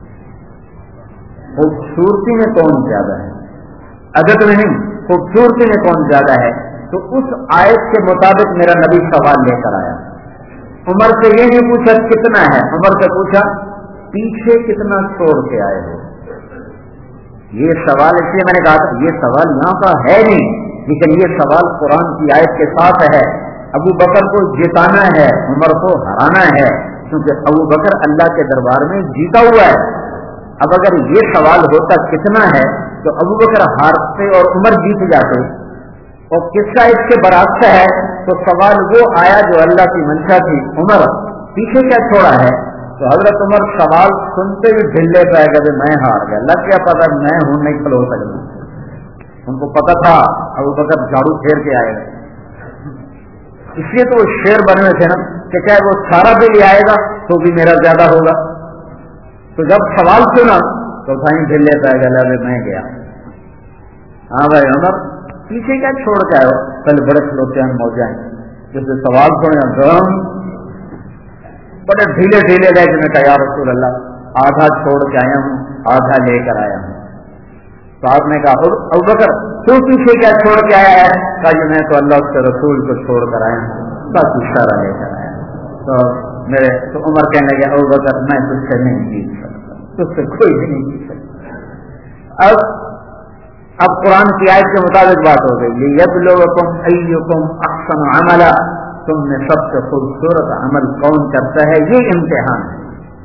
خوبصورتی میں کون زیادہ ہے، عدد میں نہیں، خوبصورتی میں کون زیادہ ہے. تو اس آیت کے مطابق میرا نبی سوال لے کر آیا. عمر سے یہ نہیں پوچھا کتنا ہے، عمر سے پوچھا پیچھے کتنا چھوڑ کے آئے ہو. یہ سوال اس لیے میں نے کہا تھا یہ سوال یہاں کا ہے نہیں، لیکن یہ سوال قرآن کی آیت کے ساتھ ہے. ابو بکر کو جتانا ہے، عمر کو ہرانا ہے، کیونکہ ابو بکر اللہ کے دربار میں جیتا ہوا ہے. اب اگر یہ سوال ہوتا کتنا ہے تو ابو بکر ہارتے اور عمر جیت جاتے، اور قصہ اس کے برعکس ہے تو سوال وہ آیا جو اللہ کی منشا تھی، عمر پیچھے کیا چھوڑا ہے. تو حضرت عمر سوال سنتے بھی ڈھلے پہ گئے، میں ہار گیا، اللہ کیا پتا میں ہوں نہیں کھلو سکتا. ان کو پتا تھا ابو بکر جھاڑو پھیر کے آئے گا، اس لیے تو وہ شیر بنے ہوئے تھے نا کہ چاہے وہ سارا بھی لے آئے گا تو بھی میرا زیادہ ہوگا. تو جب سوال سنا تو بھائی ڈھلے پہ گیا، میں گیا. ہاں بھائی عمر پیچھے کیا چھوڑ کے آئے ہو؟ پہلے بڑے کھلوتے ہیں موجائیں جیسے سوال سنے گرم بڑے ڈھیلے ڈھیلے رہے کہ میں کہا یا رسول اللہ آدھا چھوڑ کے آیا ہوں آدھا لے کر آیا ہوں. تو آپ نے کہا ابو بکر تو پیچھے کیا چھوڑ کے آیا ہے؟ کہا جی میں تو اللہ کے رسول کو چھوڑ کر آیا ہوں، بس اشارہ لے کر آیا ہوں. تو میرے تو عمر کہنے لگے ابو بکر میں تجھ سے نہیں جیت سکتا، تجھ سے کوئی بھی نہیں جیت سکتا. اب اب قرآن کی آیت کے مطابق بات ہو گئی، لیبلوکم ایکم احسن عملا، تم میں سب سے خوبصورت عمل کون کرتا ہے، یہ امتحان ہے.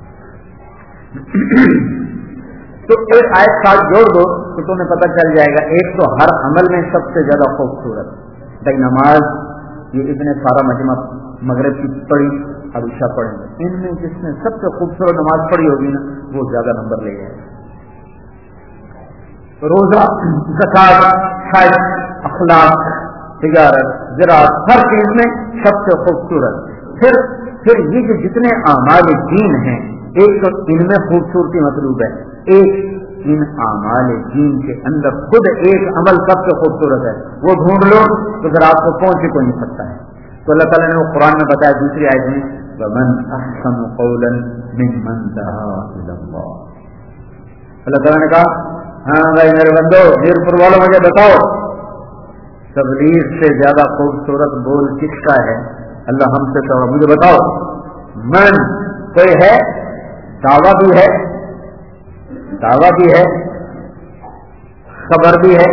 تو ایک آیت ساتھ جوڑ دو تو تمہیں پتہ چل جائے گا. ایک تو ہر عمل میں سب سے زیادہ خوبصورت بھائی نماز، یہ اتنے سارا مجمع مغرب کی پڑھی اب عشاء پڑھیں گے، ان میں جس نے سب سے خوبصورت نماز پڑھی ہوگی نا وہ زیادہ نمبر لے جائے گا. روزہ، زکات، حج، اخلاق، تجارت، زراعت، ہر چیز میں سب سے خوبصورت. پھر پھر یہ جو جتنے اعمال دین ہیں، ایک تو ان میں خوبصورتی مطلوب ہے، ایک ان اعمال دین کے اندر خود ایک عمل سب سے خوبصورت ہے، وہ ڈھونڈ لو تو ذرا آپ کو پہنچ ہی کو نہیں سکتا ہے. تو اللہ تعالیٰ نے وہ قرآن میں بتایا دوسری آیت میں وَمَنْ أَحْسَنُ قَوْلًا مِمَّنْ دَعَا إِلَى اللَّهِ. اللہ تعالیٰ نے کہا ہاں بھائی میرے بندو میر پور والوں مجھے بتاؤ تبلیغ سے زیادہ خوبصورت بول کس کا ہے؟ اللہ ہم سے کہا مجھے بتاؤ. من کوئی ہے، دعویٰ بھی ہے، دعویٰ بھی ہے، خبر بھی ہے،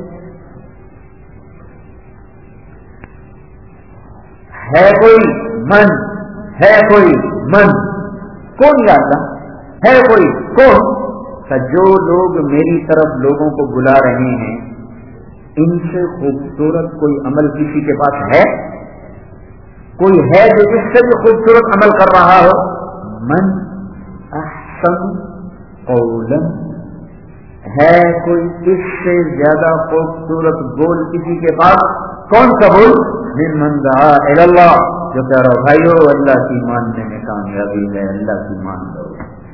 ہے کوئی من، ہے کوئی من، کون جانتا ہے کوئی کون؟ کہ جو لوگ میری طرف لوگوں کو بلا رہے ہیں ان سے خوبصورت کوئی عمل کسی کے پاس ہے؟ کوئی ہے جو اس سے بھی خوبصورت عمل کر رہا ہو؟ من احسن قولا، ہے کوئی اس سے زیادہ خوبصورت بول کسی کے پاس؟ کون سا بول؟ ممن دعا الی اللہ، جو کہہ رہا بھائیو اللہ کی ماننے میں کامیابی ہے، اللہ کی مان لو.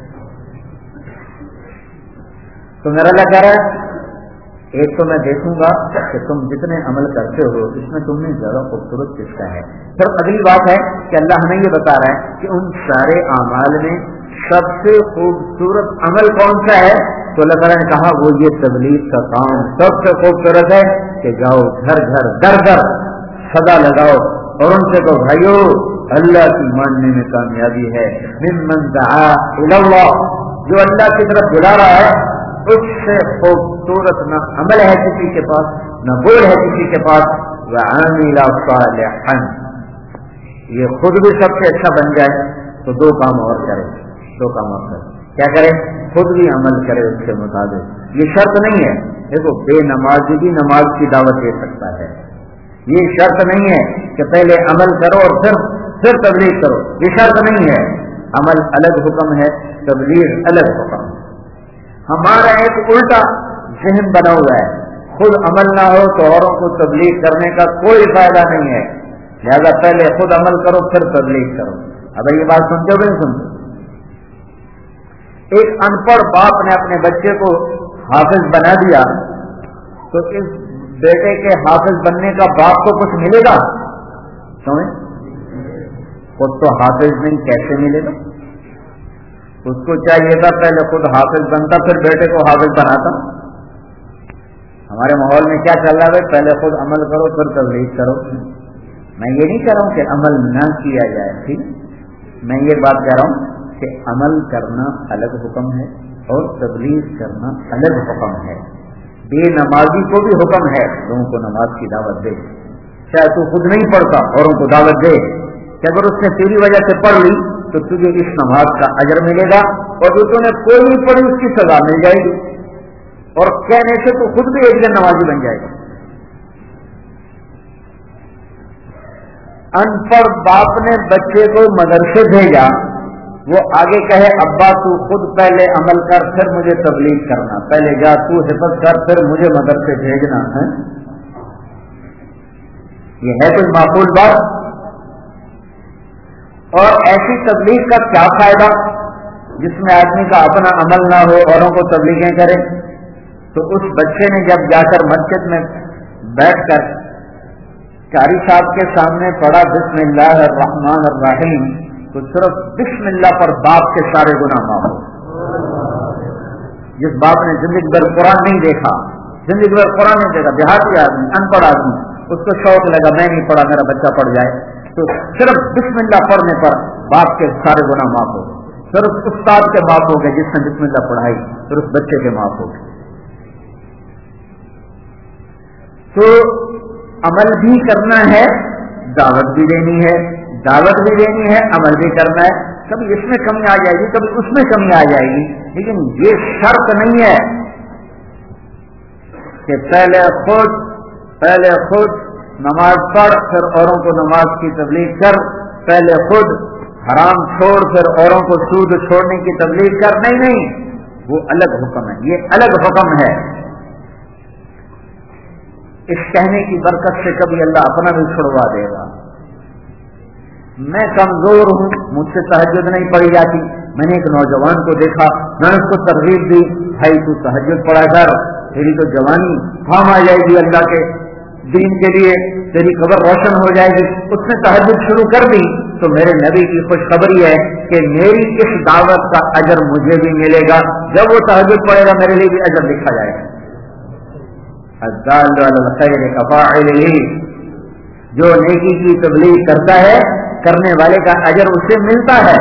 تو میرا اللہ کہہ رہا ہے ایک تو میں دیکھوں گا کہ تم جتنے عمل کرتے ہو اس میں تم نے زیادہ خوبصورت کس کا ہے. پھر اگلی بات ہے کہ اللہ ہمیں یہ بتا رہا ہے کہ ان سارے اعمال میں سب سے خوبصورت عمل کون سا ہے؟ تو اللہ تعالیٰ نے کہا وہ یہ تبلیغ کا کام سب سے خوبصورت ہے کہ جاؤ گھر گھر در در صدا لگاؤ اور ان سے کہو بھائیو اللہ کی ماننے میں کامیابی ہے. ممن دعا الی اللہ، جو اللہ کی طرف بلا رہا ہے اس سے خوبصورت نہ عمل ہے کسی کے پاس نہ بول ہے کسی کے پاس. وعامل صالحا، یہ خود بھی سب سے اچھا بن جائے تو دو کام اور کرے، دو کام اور کرے. کیا کرے؟ خود بھی عمل کرے اس کے مطابق. یہ شرط نہیں ہے، دیکھو بے نمازی بھی نماز کی دعوت دے سکتا ہے. یہ شرط نہیں ہے کہ پہلے عمل کرو اور پھر پھر تبلیغ کرو، یہ شرط نہیں ہے. عمل الگ حکم ہے، تبلیغ الگ حکم ہے. ہمارا ایک الٹا ذہن بنا ہوا ہے، خود عمل نہ ہو تو اوروں کو تبلیغ کرنے کا کوئی فائدہ نہیں ہے، لہذا پہلے خود عمل کرو پھر تبلیغ کرو۔ اب یہ بات سنتے ہو نہیں سنتے؟ ایک ان پڑھ باپ نے اپنے بچے کو حافظ بنا دیا تو اس بیٹے کے حافظ بننے کا باپ کو کچھ ملے گا؟ سمجھ خود تو حافظ نہیں، کیسے ملے گا؟ اس کو چاہیے تھا پہلے خود حافظ بنتا پھر بیٹے کو حافظ بناتا۔ ہمارے ماحول میں کیا چل رہا ہے؟ پہلے خود عمل کرو پھر تبلیغ کرو۔ میں یہ نہیں کہہ رہا ہوں کہ عمل نہ کیا جائے، ٹھیک، میں یہ بات کہہ رہا ہوں کہ عمل کرنا الگ حکم ہے اور تبلیغ کرنا الگ حکم ہے۔ بے نمازی کو بھی حکم ہے لوگوں کو نماز کی دعوت دے، چاہے تو خود نہیں پڑھتا اوروں کو دعوت دے کہ اگر اس نے تیری وجہ سے پڑھ لی تو تجھے اس نماز کا اجر ملے گا، اور جو تم نے کوئی نہیں پڑھی اس کی سزا مل جائے گی، اور کہنے سے تو خود بھی ایک دن نمازی بن جائے گا۔ ان پڑھ باپ نے بچے کو مدرسے بھیجا، وہ آگے کہے ابا تو خود پہلے عمل کر پھر مجھے تبلیغ کرنا، پہلے جا تو حفظ کر پھر مجھے مدرسے بھیجنا ہے، یہ ہے کوئی معقول بات؟ اور ایسی تبلیغ کا کیا فائدہ جس میں آدمی کا اپنا عمل نہ ہو اوروں کو تبلیغیں کرے؟ تو اس بچے نے جب جا کر مسجد میں بیٹھ کر قاری صاحب کے سامنے پڑھا بسم اللہ الرحمن الرحیم، تو صرف بسم اللہ پر باپ کے سارے گناہ معاف ہو۔ جس باپ نے زندگی بھر قرآن نہیں دیکھا، زندگی بھر قرآن نہیں دیکھا، دیہاتی آدمی، ان پڑھ آدمی، اس کو شوق لگا میں نہیں پڑھا میرا بچہ پڑھ جائے، تو صرف بسم اللہ پڑھنے پر باپ کے سارے گناہ معاف ہو گئے، صرف استاد کے معاف ہو گئے جس نے بسم اللہ پڑھائی، پھر اس بچے کے معاف ہو گئے۔ تو عمل بھی کرنا ہے، دعوت بھی دینی ہے، دعوت بھی دینی ہے، عمل بھی کرنا ہے، کبھی اس میں کمی آ جائے گی کبھی اس میں کمی آ جائے گی، لیکن یہ شرط نہیں ہے کہ پہلے خود پہلے خود نماز پڑھ پھر اوروں کو نماز کی تبلیغ کر، پہلے خود حرام چھوڑ پھر اوروں کو سود چھوڑنے کی تبلیغ کر، نہیں نہیں، وہ الگ حکم ہے، یہ الگ حکم ہے۔ اس کہنے کی برکت سے کبھی اللہ اپنا بھی چھڑوا دے گا۔ میں کمزور ہوں، مجھ سے تہجد نہیں پڑھی جاتی، میں نے ایک نوجوان کو دیکھا، میں نے اس کو ترغیب دی، بھائی تو تہجد پڑھا کر، تیری تو جوانی کام آ جائے گی، اللہ کے دین کے لیے تیری قبر روشن ہو جائے گی۔ اس نے تہجد شروع کر دی تو میرے نبی کی خوشخبری ہے کہ میری اس دعوت کا اجر مجھے بھی ملے گا، جب وہ تہجد پڑھے گا میرے لیے بھی اجر لکھا جائے گا۔ الدال علی الخیر کفاعلہ، جو نیکی کی تبلیغ کرتا ہے کرنے والے کا اجر اسے ملتا ہے۔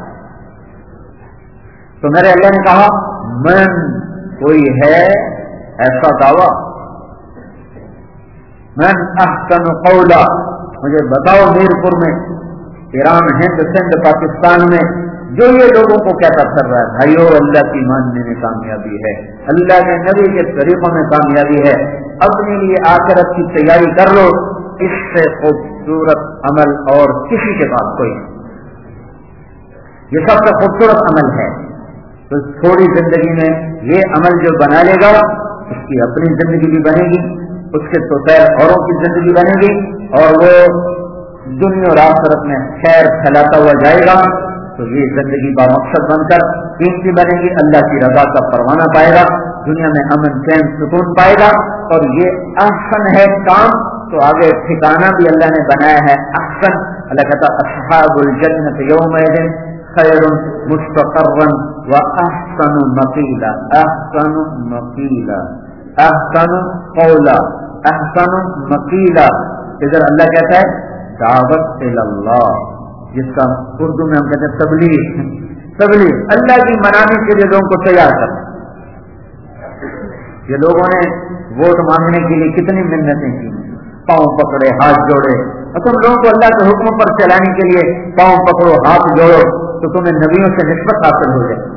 تو میرے اللہ نے کہا من کوئی ہے ایسا دعویٰ، من احسن قولا، مجھے بتاؤ میرپور میں، ایران، ہند، سندھ، پاکستان میں جو یہ لوگوں کو کہتا پھر رہا ہے بھائیو اللہ کی ماننے میں کامیابی ہے، اللہ کے نبی کے طریقوں میں کامیابی ہے، اپنے لیے آخرت کی تیاری کر لو، اس سے خوبصورت عمل اور کسی کے پاس کوئی نہیں، یہ سب سے خوبصورت عمل ہے۔ تو تھوڑی زندگی میں یہ عمل جو بنا لے گا اس کی اپنی زندگی بھی بنے گی، اس کے تو خیر اوروں کی زندگی بنے گی، اور وہ دنیا اور آخرت میں خیر پھیلاتا ہوا جائے گا، تو یہ زندگی با مقصد بن کر قیمتی بنے گی، اللہ کی رضا کا پروانہ پائے گا، دنیا میں امن چین سکون پائے گا۔ اور یہ احسن ہے کام، تو آگے ٹھکانہ بھی اللہ نے بنایا ہے احسن، اللہ کہتا اصحاب الجنت یومئذ خیر مستقرا واحسن مقیلا، احسن مقیلا، احسن قولا، احسن مقیلا۔ ادھر اللہ کہتا ہے دعوت اللہ، جس کا اردو میں ہم کہتے ہیں تبلیغ، تبلیغ اللہ کی منانے کے لیے لوگوں کو تیار کر۔ یہ لوگوں نے ووٹ مانگنے کے لیے کتنی محنتیں کی، پاؤں پکڑے ہاتھ جوڑے، اور تم لوگوں کو اللہ کے حکم پر چلانے کے لیے پاؤں پکڑو ہاتھ جوڑو تو تمہیں نبیوں سے نسبت حاصل ہو جائے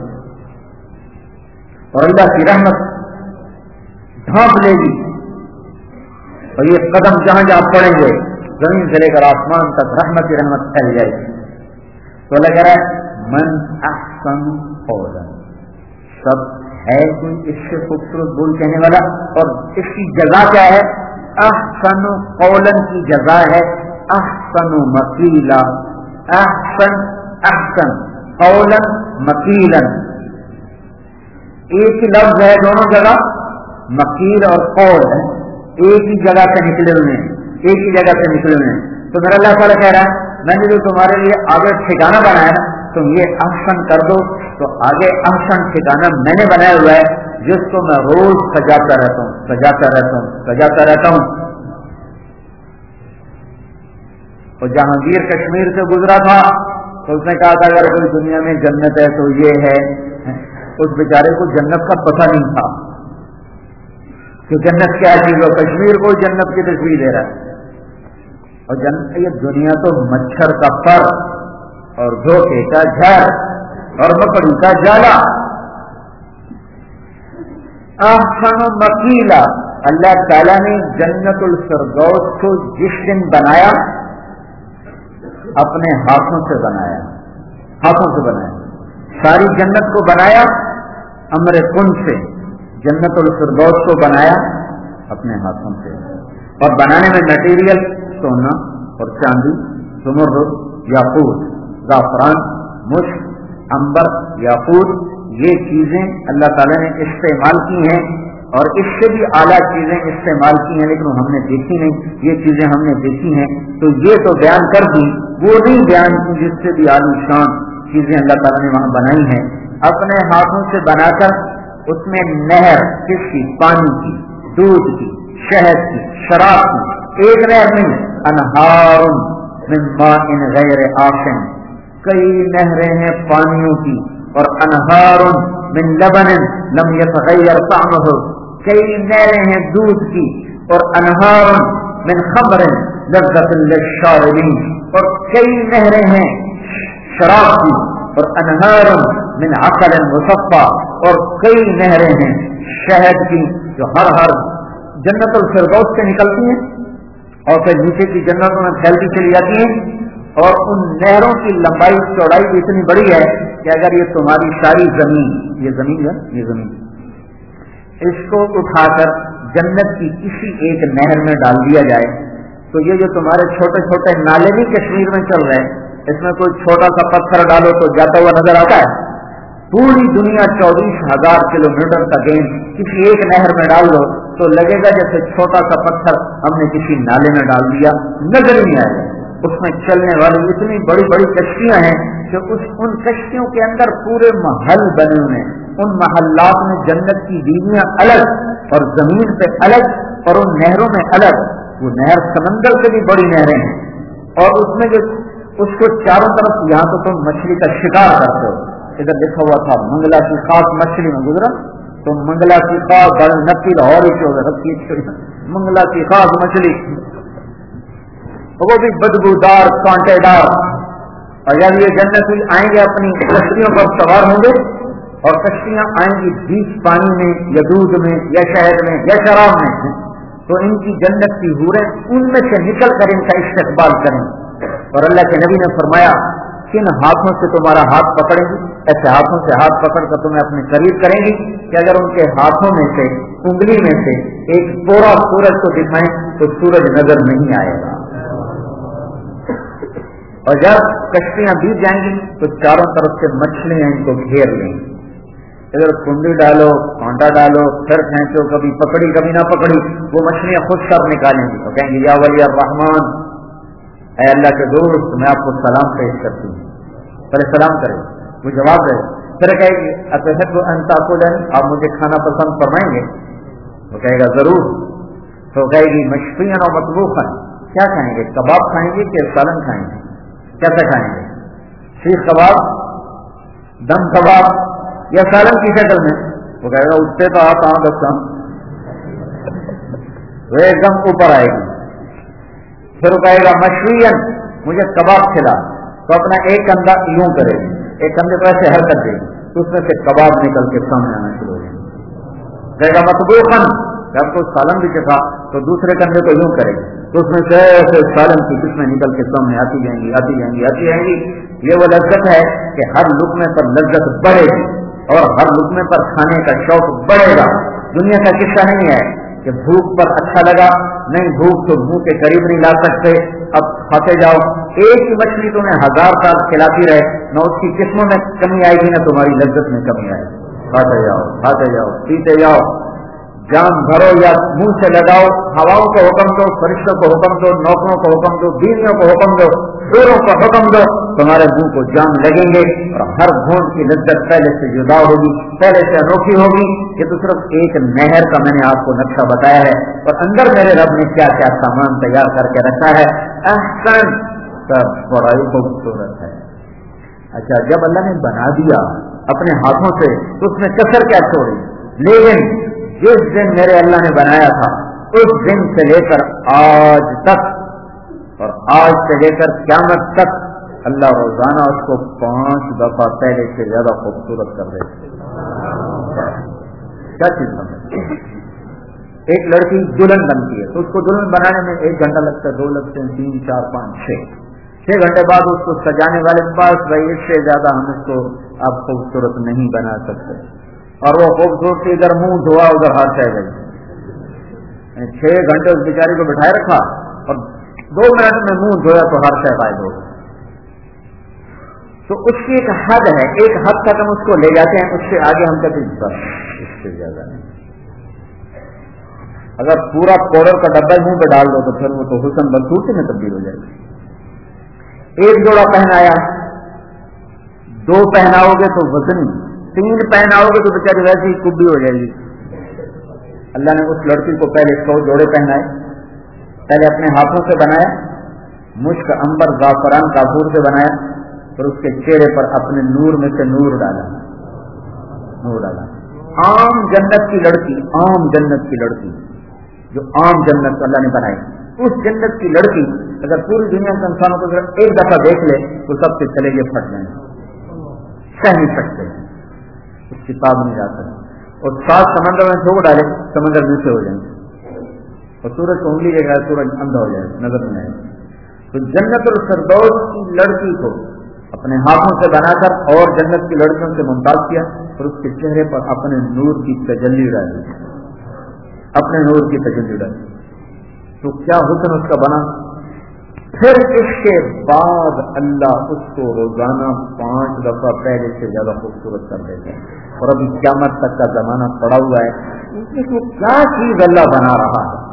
اور اللہ کی رحمت ڈھانپ لے گی، اور یہ قدم جہاں جہاں پڑیں گے زمین سے لے کر آسمان تک رحمت کی رحمت پھیل جائے گی۔ تو اللہ کہہ رہا ہے من احسن قولا، سب ہے کوئی اس سے خوبصورت بول کہنے والا؟ اور اس کی جزا کیا ہے؟ احسن قولاً کی جزا ہے احسن مقیلا، احسن احسن قولاً مقیلا، ایک ہی لفظ ہے دونوں جگہ، مقیل اور قول ہے، ایک ہی جگہ سے نکلے ہوئے ہیں، ایک ہی جگہ سے نکلے ہوئے ہیں۔ تو میرا اللہ تعالیٰ کہہ رہا ہے میں نے جو تمہارے لیے آگے ٹھکانہ بنایا تم یہ احسن کر دو، تو آگے احسن ٹھکانہ میں نے بنایا ہوا ہے جس کو میں روز سجاتا رہتا ہوں سجاتا رہتا ہوں سجاتا رہتا ہوں۔ اور جہانگیر کشمیر سے گزرا تھا تو اس نے کہا تھا اگر کوئی دنیا میں جنت ہے تو یہ ہے، اس بیچارے کو جنت کا پتہ نہیں تھا کہ جنت کیا چیز ہو، کشمیر کو جنت کی تصویر دے رہا ہے۔ اور جنت یہ دنیا تو مچھر کا پر اور دھوکے کا جھڑ اور مکڑی کا جالا۔ احسن مقیلا، اللہ تعالیٰ نے جنت الفردوس کو جس دن بنایا اپنے ہاتھوں سے بنایا، ہاتھوں سے بنایا، ساری جنت کو بنایا امر کن سے، جنت الفردوس کو بنایا اپنے ہاتھوں سے، اور بنانے میں مٹیریل سونا اور چاندی، زمرد، یاقوت، زعفران، مشک، عنبر، یاقوت، یہ چیزیں اللہ تعالیٰ نے استعمال کی ہیں، اور اس سے بھی اعلیٰ چیزیں استعمال کی ہیں لیکن ہم نے دیکھی نہیں، یہ چیزیں ہم نے دیکھی ہیں تو یہ تو بیان کر دی، وہ نہیں بیان کی جس سے بھی عالی شان چیزیں اللہ تعالیٰ نے وہاں بنائی ہیں اپنے ہاتھوں سے بنا کر۔ اس میں نہر کس کی؟ پانی کی، دودھ کی، شہد کی، شراب کی، ایک نہر نہیں، انہار من ماء غیر آسن، کئی نہریں ہیں پانیوں کی، اور انہار من لبن لم يتغیر طعمه، کئی نہریں ہیں دودھ کی، اور انہار من خمر لذت للشاربین، اور کئی نہریں ہیں شراب کی، اور انہار من عسل مصفى، اور کئی نہریں ہیں شہد کی جو ہر ہر جنت الفردوس سے نکلتی ہیں اور پھر نیچے کی جنتوں میں پھیلتی چلی جاتی ہیں، اور ان نہروں کی لمبائی چوڑائی بھی اتنی بڑی ہے کہ اگر یہ تمہاری ساری زمین، یہ زمین ہے یہ زمین اس کو اٹھا کر جنت کی کسی ایک نہر میں ڈال دیا جائے تو یہ جو تمہارے چھوٹے چھوٹے نالے بھی کشمیر میں چل رہے ہیں اس میں کوئی چھوٹا سا پتھر ڈالو تو جاتا ہوا نظر آتا ہے، پوری دنیا چوبیس ہزار کلو میٹر کا گیند کسی ایک نہر میں ڈال دو تو لگے گا جیسے چھوٹا سا پتھر ہم نے کسی نالے میں ڈال دیا، نظر ہی نہیں آئے گا۔ اس میں چلنے والی اتنی بڑی بڑی کشتیاں ہیں کہ اس ان کشتیوں کے اندر پورے محل بنے ہوئے ہیں، ان محلات میں جنت کی بیویاں الگ اور زمین پہ الگ اور ان نہروں میں الگ، وہ نہر سمندر سے بھی بڑی نہریں ہیں، اور اس میں جو اس کو چاروں طرف یہاں تو تم مچھلی کا شکار کرتے ہو، ادھر لکھا ہوا تھا منگلا کی خاص مچھلی میں گزرا تو منگلا کی خاص بڑی نقی لاہور منگلا کی خاص مچھلی وہ بھی بدبودار کانٹے دار، اور جب یہ جنت آئیں گے اپنی کشتیوں پر سوار ہوں گے اور کشتیاں آئیں گی بیچ پانی میں یا دودھ میں یا شہد میں یا شراب میں، تو ان کی جنت کی حوریں ان میں سے نکل کر ان کا استقبال کریں، اور اللہ کے نبی نے فرمایا کن ہاتھوں سے تمہارا ہاتھ پکڑیں گی، ایسے ہاتھوں سے ہاتھ پکڑ کر تمہیں اپنے قریب کریں گی کہ اگر ان کے ہاتھوں میں سے انگلی میں سے ایک پورا سورج کو دکھائیں تو سورج نظر نہیں آئے گا، اور جب کشتیاں بیت جائیں گی تو چاروں طرف سے مچھلیاں ان کو گھیر لیں گی، ادھر کنڈی ڈالو کانٹا ڈالو پھر کھینچو، کبھی پکڑی کبھی نہ پکڑی، وہ مچھلیاں خود سر نکالیں گی تو کہیں گے یا ولی الرحمان، اے اللہ کے دوست میں آپ کو سلام پیش کرتی ہوں، پہلے سلام کرے وہ جواب دے، پھر کہے گی اتحب ان تاکلن، آپ مجھے کھانا پسند فرمائیں گے؟ وہ کہے گا ضرور، تو کہے گی مشفیاً اور مطبوخاً، کیا کھائیں گے، کباب کھائیں گے کہ سالن کھائیں گے، کیسے کھائیں گے، سیخ کباب، دم کباب یا سالن کی شکل میں؟ وہ کہے گا اٹھتے تو آپ آؤں دستا وہ ایک دم اوپر آئے گی، پھر وہ کہے گا مشویاً مجھے کباب کھلا، تو اپنا ایک کندھا یوں کرے گی، ایک کندھے کو ایسے حرکت دے گی تو اس میں سے کباب نکل کے سامنے آنا شروع ہو گیا، کہے گا مطبوخاً، جب کو سالن بھی چکھا تو دوسرے کندھے کو یوں کرے گی تو اس میں سے ایسے سالن کی قسمیں نکل کے سامنے آتی جائیں گی آتی جائیں گی آتی جائیں گی۔ یہ وہ لذت ہے کہ ہر لقمے پر لذت بڑھے گی، اور ہر لقمے پر کھانے کا شوق بڑھے گا. دنیا کا قصہ نہیں ہے کہ بھوک پر اچھا لگا, نہیں بھوک تو منہ کے قریب نہیں لا سکتے, اب کھاتے جاؤ. ایک ہی مچھلی تمہیں ہزار سال کھلاتی رہے, نہ اس کی قسموں میں کمی آئے گی نہ تمہاری لذت میں کمی آئے گی. کھاتے جاؤ کھاتے جاؤ پیتے جاؤ, جام بھرو یا منہ سے لگاؤ, ہواؤں کو حکم دو, فرشتوں کو حکم دو, نوکروں کو حکم دو, بیویوں کو حکم دو, شوروں کو حکم دو, تمہارے منہ کو جام لگیں گے. اور ہر گھونٹ کی لذت پہلے سے جدا ہوگی, پہلے سے انوکھی ہوگی. یہ تو صرف ایک نہر کا میں نے آپ کو نقشہ بتایا ہے, اور اندر میرے رب نے کیا کیا سامان تیار کر کے رکھا ہے. احسن سب بڑائی خوبصورت ہے. اچھا, جب اللہ نے بنا دیا اپنے ہاتھوں سے تو اس میں کسر کیا چھوڑی, لیکن جس دن میرے اللہ نے بنایا تھا اس دن سے لے کر آج تک, اور آج سے لے کر قیامت تک, اللہ روزانہ اس کو پانچ دفعہ پہلے سے زیادہ خوبصورت کر دیتے. کیا چیز بنتی ہے؟ ایک لڑکی دلہن بنتی ہے تو اس کو دلہن بنانے میں ایک گھنٹہ لگتا ہے, دو لگتے ہیں, تین, چار, پانچ, چھ چھ گھنٹے بعد اس کو سجانے والے کے پاس بھائی اس سے زیادہ ہم اس کو اب خوبصورت نہیں بنا سکتے. اور وہ خوبصورتی ادھر منہ دھوا ادھر ہاتھ چاہ گئی. چھ گھنٹے اس بیچاری کو بٹھائے رکھا اور دو منٹ میں منہ دھویا تو ہر شے غائب ہو گئی. تو اس کی ایک حد ہے, ایک حد تک ہم اس کو لے جاتے ہیں, اس سے آگے ہم کہتے ہیں بس اس سے زیادہ نہیں. اگر پورا پاؤڈر کا ڈبہ منہ پہ ڈال دو تو پھر وہ تو حسن بدسورتی میں تبدیل ہو جائے گی. ایک جوڑا پہنایا, دو پہناؤ گے تو وزنی, تین پہناؤ گے تو بیچاری ویسے ہی کبھی ہو جائے گی. اللہ نے اس لڑکی کو پہلے سو جوڑے پہنائے, پہلے اپنے ہاتھوں سے بنایا, مشک, عنبر, زعفران, کافور سے بنایا, پھر اس کے چہرے پر اپنے نور میں سے نور ڈالا, نور ڈالا. عام جنت کی لڑکی, عام جنت کی لڑکی جو عام جنت اللہ نے بنائی, اس جنت کی لڑکی اگر پوری دنیا کے انسانوں کو ایک دفعہ دیکھ لے تو سب کے چلے گئے پھٹ جائیں, سہ نہیں سکتے, اس کی تاب نہیں جا سکتے. اور سات سمندر میں چھوڑ ڈالے سمندر نیچے ہو جائیں گے, اور سورج کو انگلی لے گا سورج اندھا ہو جائے گا, نظر نہیں آئے. تو جنت الفردوس کی لڑکی کو اپنے ہاتھوں سے بنا کر اور جنت کی لڑکیوں سے ممتاز کیا, اور اس کے چہرے پر اپنے نور کی تجلی ڈالی, اپنے نور کی تجلی ڈالی. تو کیا حسن اس کا بنا. پھر اس کے بعد اللہ اس کو روزانہ پانچ دفعہ پہلے سے زیادہ خوبصورت کر دیتے ہیں. اور ابھی قیامت تک کا زمانہ پڑا ہوا ہے, اس میں تو کیا چیز اللہ بنا رہا ہے.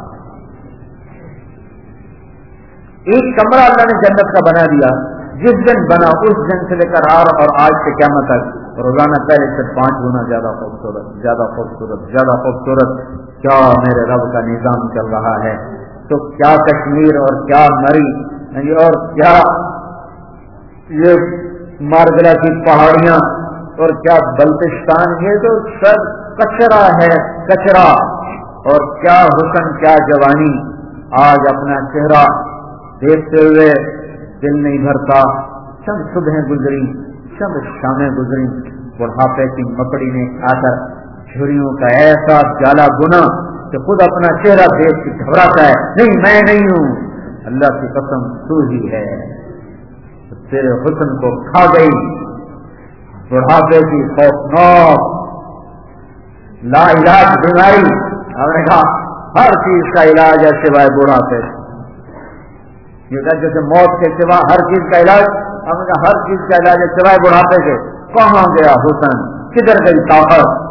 ایک کمرہ اللہ نے جنت کا بنا دیا, جس دن بنا اس دن سے لے کر آر اور آج سے قیامت تک روزانہ پہلے سے پانچ گنا زیادہ خوبصورت, زیادہ خوبصورت, زیادہ خوبصورت. کیا میرے رب کا نظام چل رہا ہے. تو کیا کشمیر اور کیا مری اور کیا یہ مارگلا کی پہاڑیاں اور کیا بلتستان, یہ تو سب کچرا ہے, کچرا. اور کیا حسن, کیا جوانی. آج اپنا چہرہ دیکھتے ہوئے دل نہیں بھرتا. چند صبحیں گزری, چند شامیں گزری, بڑھاپے کی مکڑی نے آ کر جھریوں کا ایسا جالا گنا کہ خود اپنا چہرہ دیکھ کے گھبراتا ہے, نہیں میں نہیں ہوں, اللہ کی قسم تو ہی ہے. تیرے حسن کو کھا گئی بڑھاپے کی خوفناک لا علاج بیماری. ہم نے کہا ہر چیز کا علاج ہے سوائے بڑھاپے. یہ کہ جیسے موت کے سوا ہر چیز کا علاج, ہم نے کہا ہر چیز کا علاج ہے سوائے بڑھاپے کے. کہاں گیا حسن, کدھر گئی طاقت.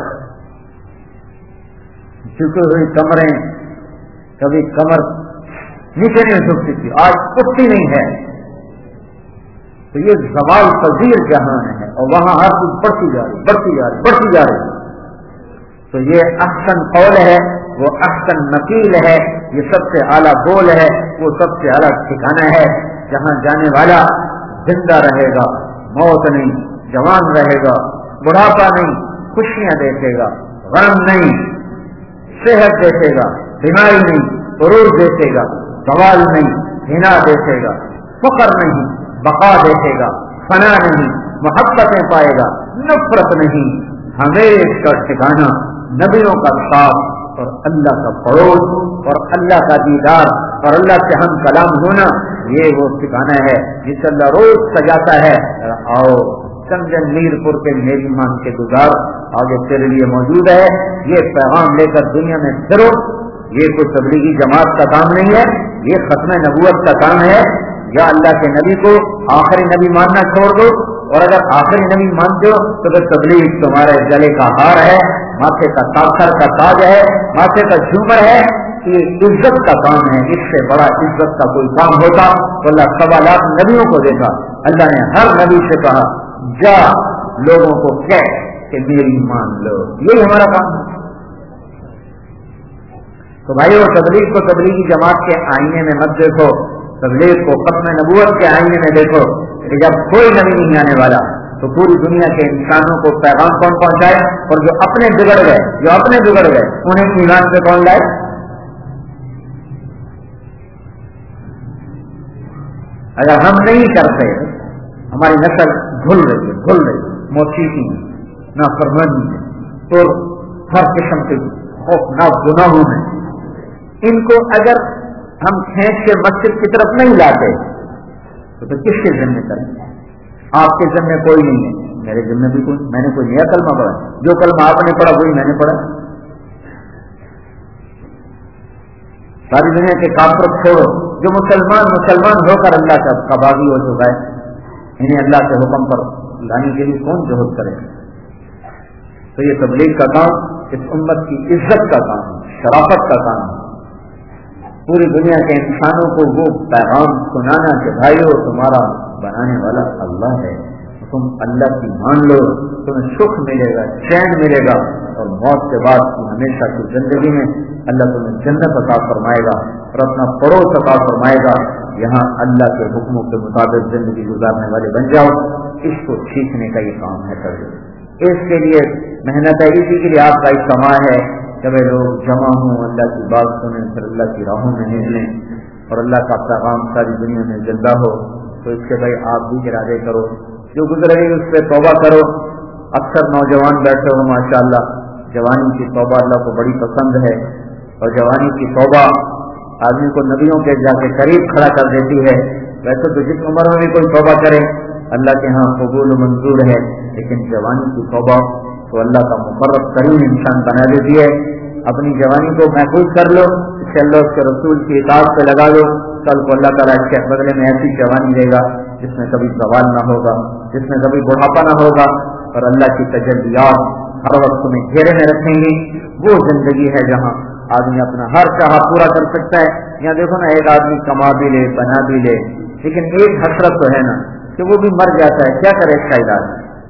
جھکی ہوئی کمریں, کبھی کمر نیچے نہیں جھکتی تھی, آج اٹھتی نہیں ہے. تو یہ زوال پذیر جہان ہے, اور وہاں ہر چیز بڑھتی جا رہی بڑھتی جا رہی بڑھتی جا رہی. تو یہ احسن قول ہے, وہ احسن نقیل ہے, یہ سب سے اعلیٰ بول ہے, وہ سب سے اعلیٰ ٹھکانا ہے, جہاں جانے والا زندہ رہے گا, موت نہیں, جوان رہے گا, بڑھاپا نہیں, خوشیاں دیکھے گا, غم نہیں, صحت دیکھے گا, بیماری نہیں, غرور دیکھے گا, زوال نہیں, ہنا دیکھے گا, فقر نہیں, بقا دیکھے گا, فنا نہیں, محبتیں پائے گا, نفرت نہیں. ہمیشہ ٹھکانا نبیوں کا ساتھ اور اللہ کا پڑوس اور اللہ کا دیدار اور اللہ سے ہم کلام ہونا, یہ وہ ٹھکانا ہے جس اللہ روز سجاتا ہے. آؤ چندن میرپور کے میری مان کے گزار آگے تیرے لیے موجود ہے، یہ پیغام لے کر دنیا میں پھرو۔ یہ کوئی تبلیغی جماعت کا کام نہیں ہے، یہ ختم نبوت کا کام ہے۔ یا اللہ کے نبی کو آخری نبی ماننا چھوڑ دو، اور اگر آخری نبی مانتے ہو تو پھر تبلیغ تمہارے گلے کا ہار ہے، ماتھے کا تاثر کا تاج ہے، ماتھے کا جھومر ہے۔ یہ عزت کا کام ہے، اس سے بڑا عزت کا کوئی کام ہوتا تو اللہ سوا لاکھ نبیوں کو دیکھا۔ اللہ نے ہر نبی سے کہا جا لوگوں کو کہہ کہ میری مان لو، یہی ہمارا کام ہے۔ تو بھائی وہ تبلیغ کو تبلیغی جماعت کے آئینے میں مت دیکھو، تبلیغ کو ختم نبوت کے آئینے میں دیکھو کہ جب کوئی نبی نہیں آنے والا تو پوری دنیا کے انسانوں کو پیغام کون پہنچائے، اور جو اپنے بگڑ گئے جو اپنے بگڑ گئے انہیں ایمان سے کون لائے؟ اگر ہم نہیں کرتے، ہماری نسل گھل رہی ہے گھل رہی ہے موسیقی میں، نافرمانی میں اور ہر قسم کے خوفناک گناہوں میں، ان کو اگر ہم کھینچ کے مسجد کی طرف نہیں لاتے تو پھر کس کے ذمہ کریں؟ آپ کے ذمہ کوئی نہیں ہے، میرے ذمہ بھی کوئی، میں نے کوئی نیا کلمہ پڑھا، جو کلمہ آپ نے پڑھا وہی میں نے پڑھا۔ ساری دنیا کے کافر چھوڑو، جو مسلمان مسلمان ہو کر اللہ کا قباغی ہو چکا ہے، انہیں اللہ کے حکم پر لانے کے لیے کون جہد کرے؟ تو یہ تبلیغ کا کام اس امت کی عزت کا کام ہے، شرافت کا کام ہے، پوری دنیا کے انسانوں کو وہ پیغام سنانا کہ بھائیو تمہارا بنانے والا اللہ ہے، تم اللہ کی مان لو، تمہیں سکھ ملے گا، چین ملے گا، اور موت کے بعد کی ہمیشہ کی زندگی میں اللہ تمہیں جنت عطا فرمائے گا اور اپنا پڑوس عطا فرمائے گا۔ یہاں اللہ کے حکموں کے مطابق زندگی گزارنے والے بن جاؤ۔ اس کو سیکھنے کا یہ کام ہے، کر اس کے لیے محنت ہے، اسی کے لیے آپ کا اجتماع ہے کہ وہ لوگ جمع ہوں، اللہ کی بات سنیں، پھر اللہ کی راہوں میں نکلیں اور اللہ کا پیغام ساری دنیا میں زندہ ہو۔ تو اس کے بھائی آپ بھی ارادے کرو، جو گزر گئی اس پہ توبہ کرو۔ اکثر نوجوان بیٹھے ہو ماشاءاللہ، جوانی کی توبہ اللہ کو بڑی پسند ہے، اور جوانی کی توبہ آدمی کو نبیوں کے جا کے قریب کھڑا کر دیتی ہے۔ ویسے تو جس عمر میں بھی کوئی توبہ کرے اللہ کے ہاں قبول و منظور ہے، لیکن جوانی کی توبہ تو اللہ کا مقرب ترین انسان بنا دیتی ہے۔ اپنی جوانی کو محفوظ کر لو، اس سے اللہ اس کے رسول کی اطاعت پہ لگا لو، کل کو اللہ تعالیٰ اس کے بدلے میں ایسی جوانی دے گا جس میں کبھی زوال نہ ہوگا، جس میں کبھی بڑھاپا نہ ہوگا، اور اللہ کی تجلیات ہر وقت میں گھیرے میں رکھیں گی۔ وہ زندگی ہے جہاں آدمی اپنا ہر چاہا پورا کر سکتا ہے۔ یہاں دیکھو نا، ایک آدمی کما بھی لے بنا بھی لے، لیکن ایک حسرت تو ہے نا کہ وہ بھی مر جاتا ہے، کیا کرے اس کا علاج؟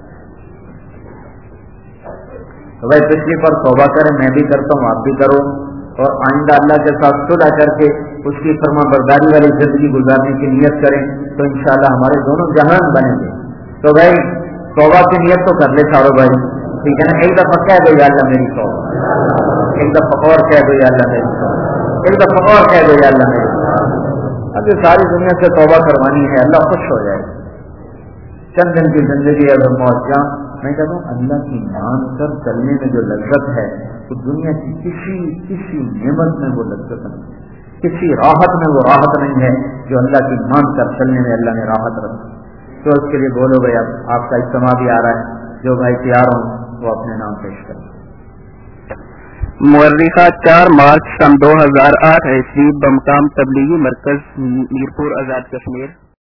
تو بھائی پچھلی پر توبہ کریں، میں بھی کرتا ہوں، آپ بھی کرو، اور آئندہ اللہ کے ساتھ صلح کر کے اس کی فرما برداری والی زندگی گزارنے کی نیت کریں تو انشاءاللہ ہمارے دونوں جہان بنیں گے۔ تو بھائی توبہ کی نیت تو کر لے سارو بھائی، ٹھیک ہے نا؟ ایک دفعہ کہہ دو یا اللہ میری توبہ، ایک دفعہ اور کہہ دو یا اللہ میری توبہ، ایک دفعہ اور کہہ دو یا اللہ میری توبہ۔ اب یہ ساری دنیا سے توبہ کروانی ہے، اللہ خوش ہو جائے۔ چند دن کی زندگی اگر موت جاں، میں کہتا ہوں اللہ کی مان کر چلنے میں جو لذت ہے تو دنیا کی کسی کسی نعمت میں وہ لذت نہیں، کسی راحت میں وہ راحت نہیں ہے جو اللہ کی مان کر چلنے میں اللہ نے راحت رکھی۔ تو اس کے لیے بولو بھائی، اب آپ کا اجتماع بھی آ رہا ہے، جو بھائی تیار ہوں وہ اپنے نام پیش کریں۔ مورخہ چار مارچ سن دو ہزار آٹھ عیسوی بمقام تبلیغی مرکز میرپور آزاد کشمیر۔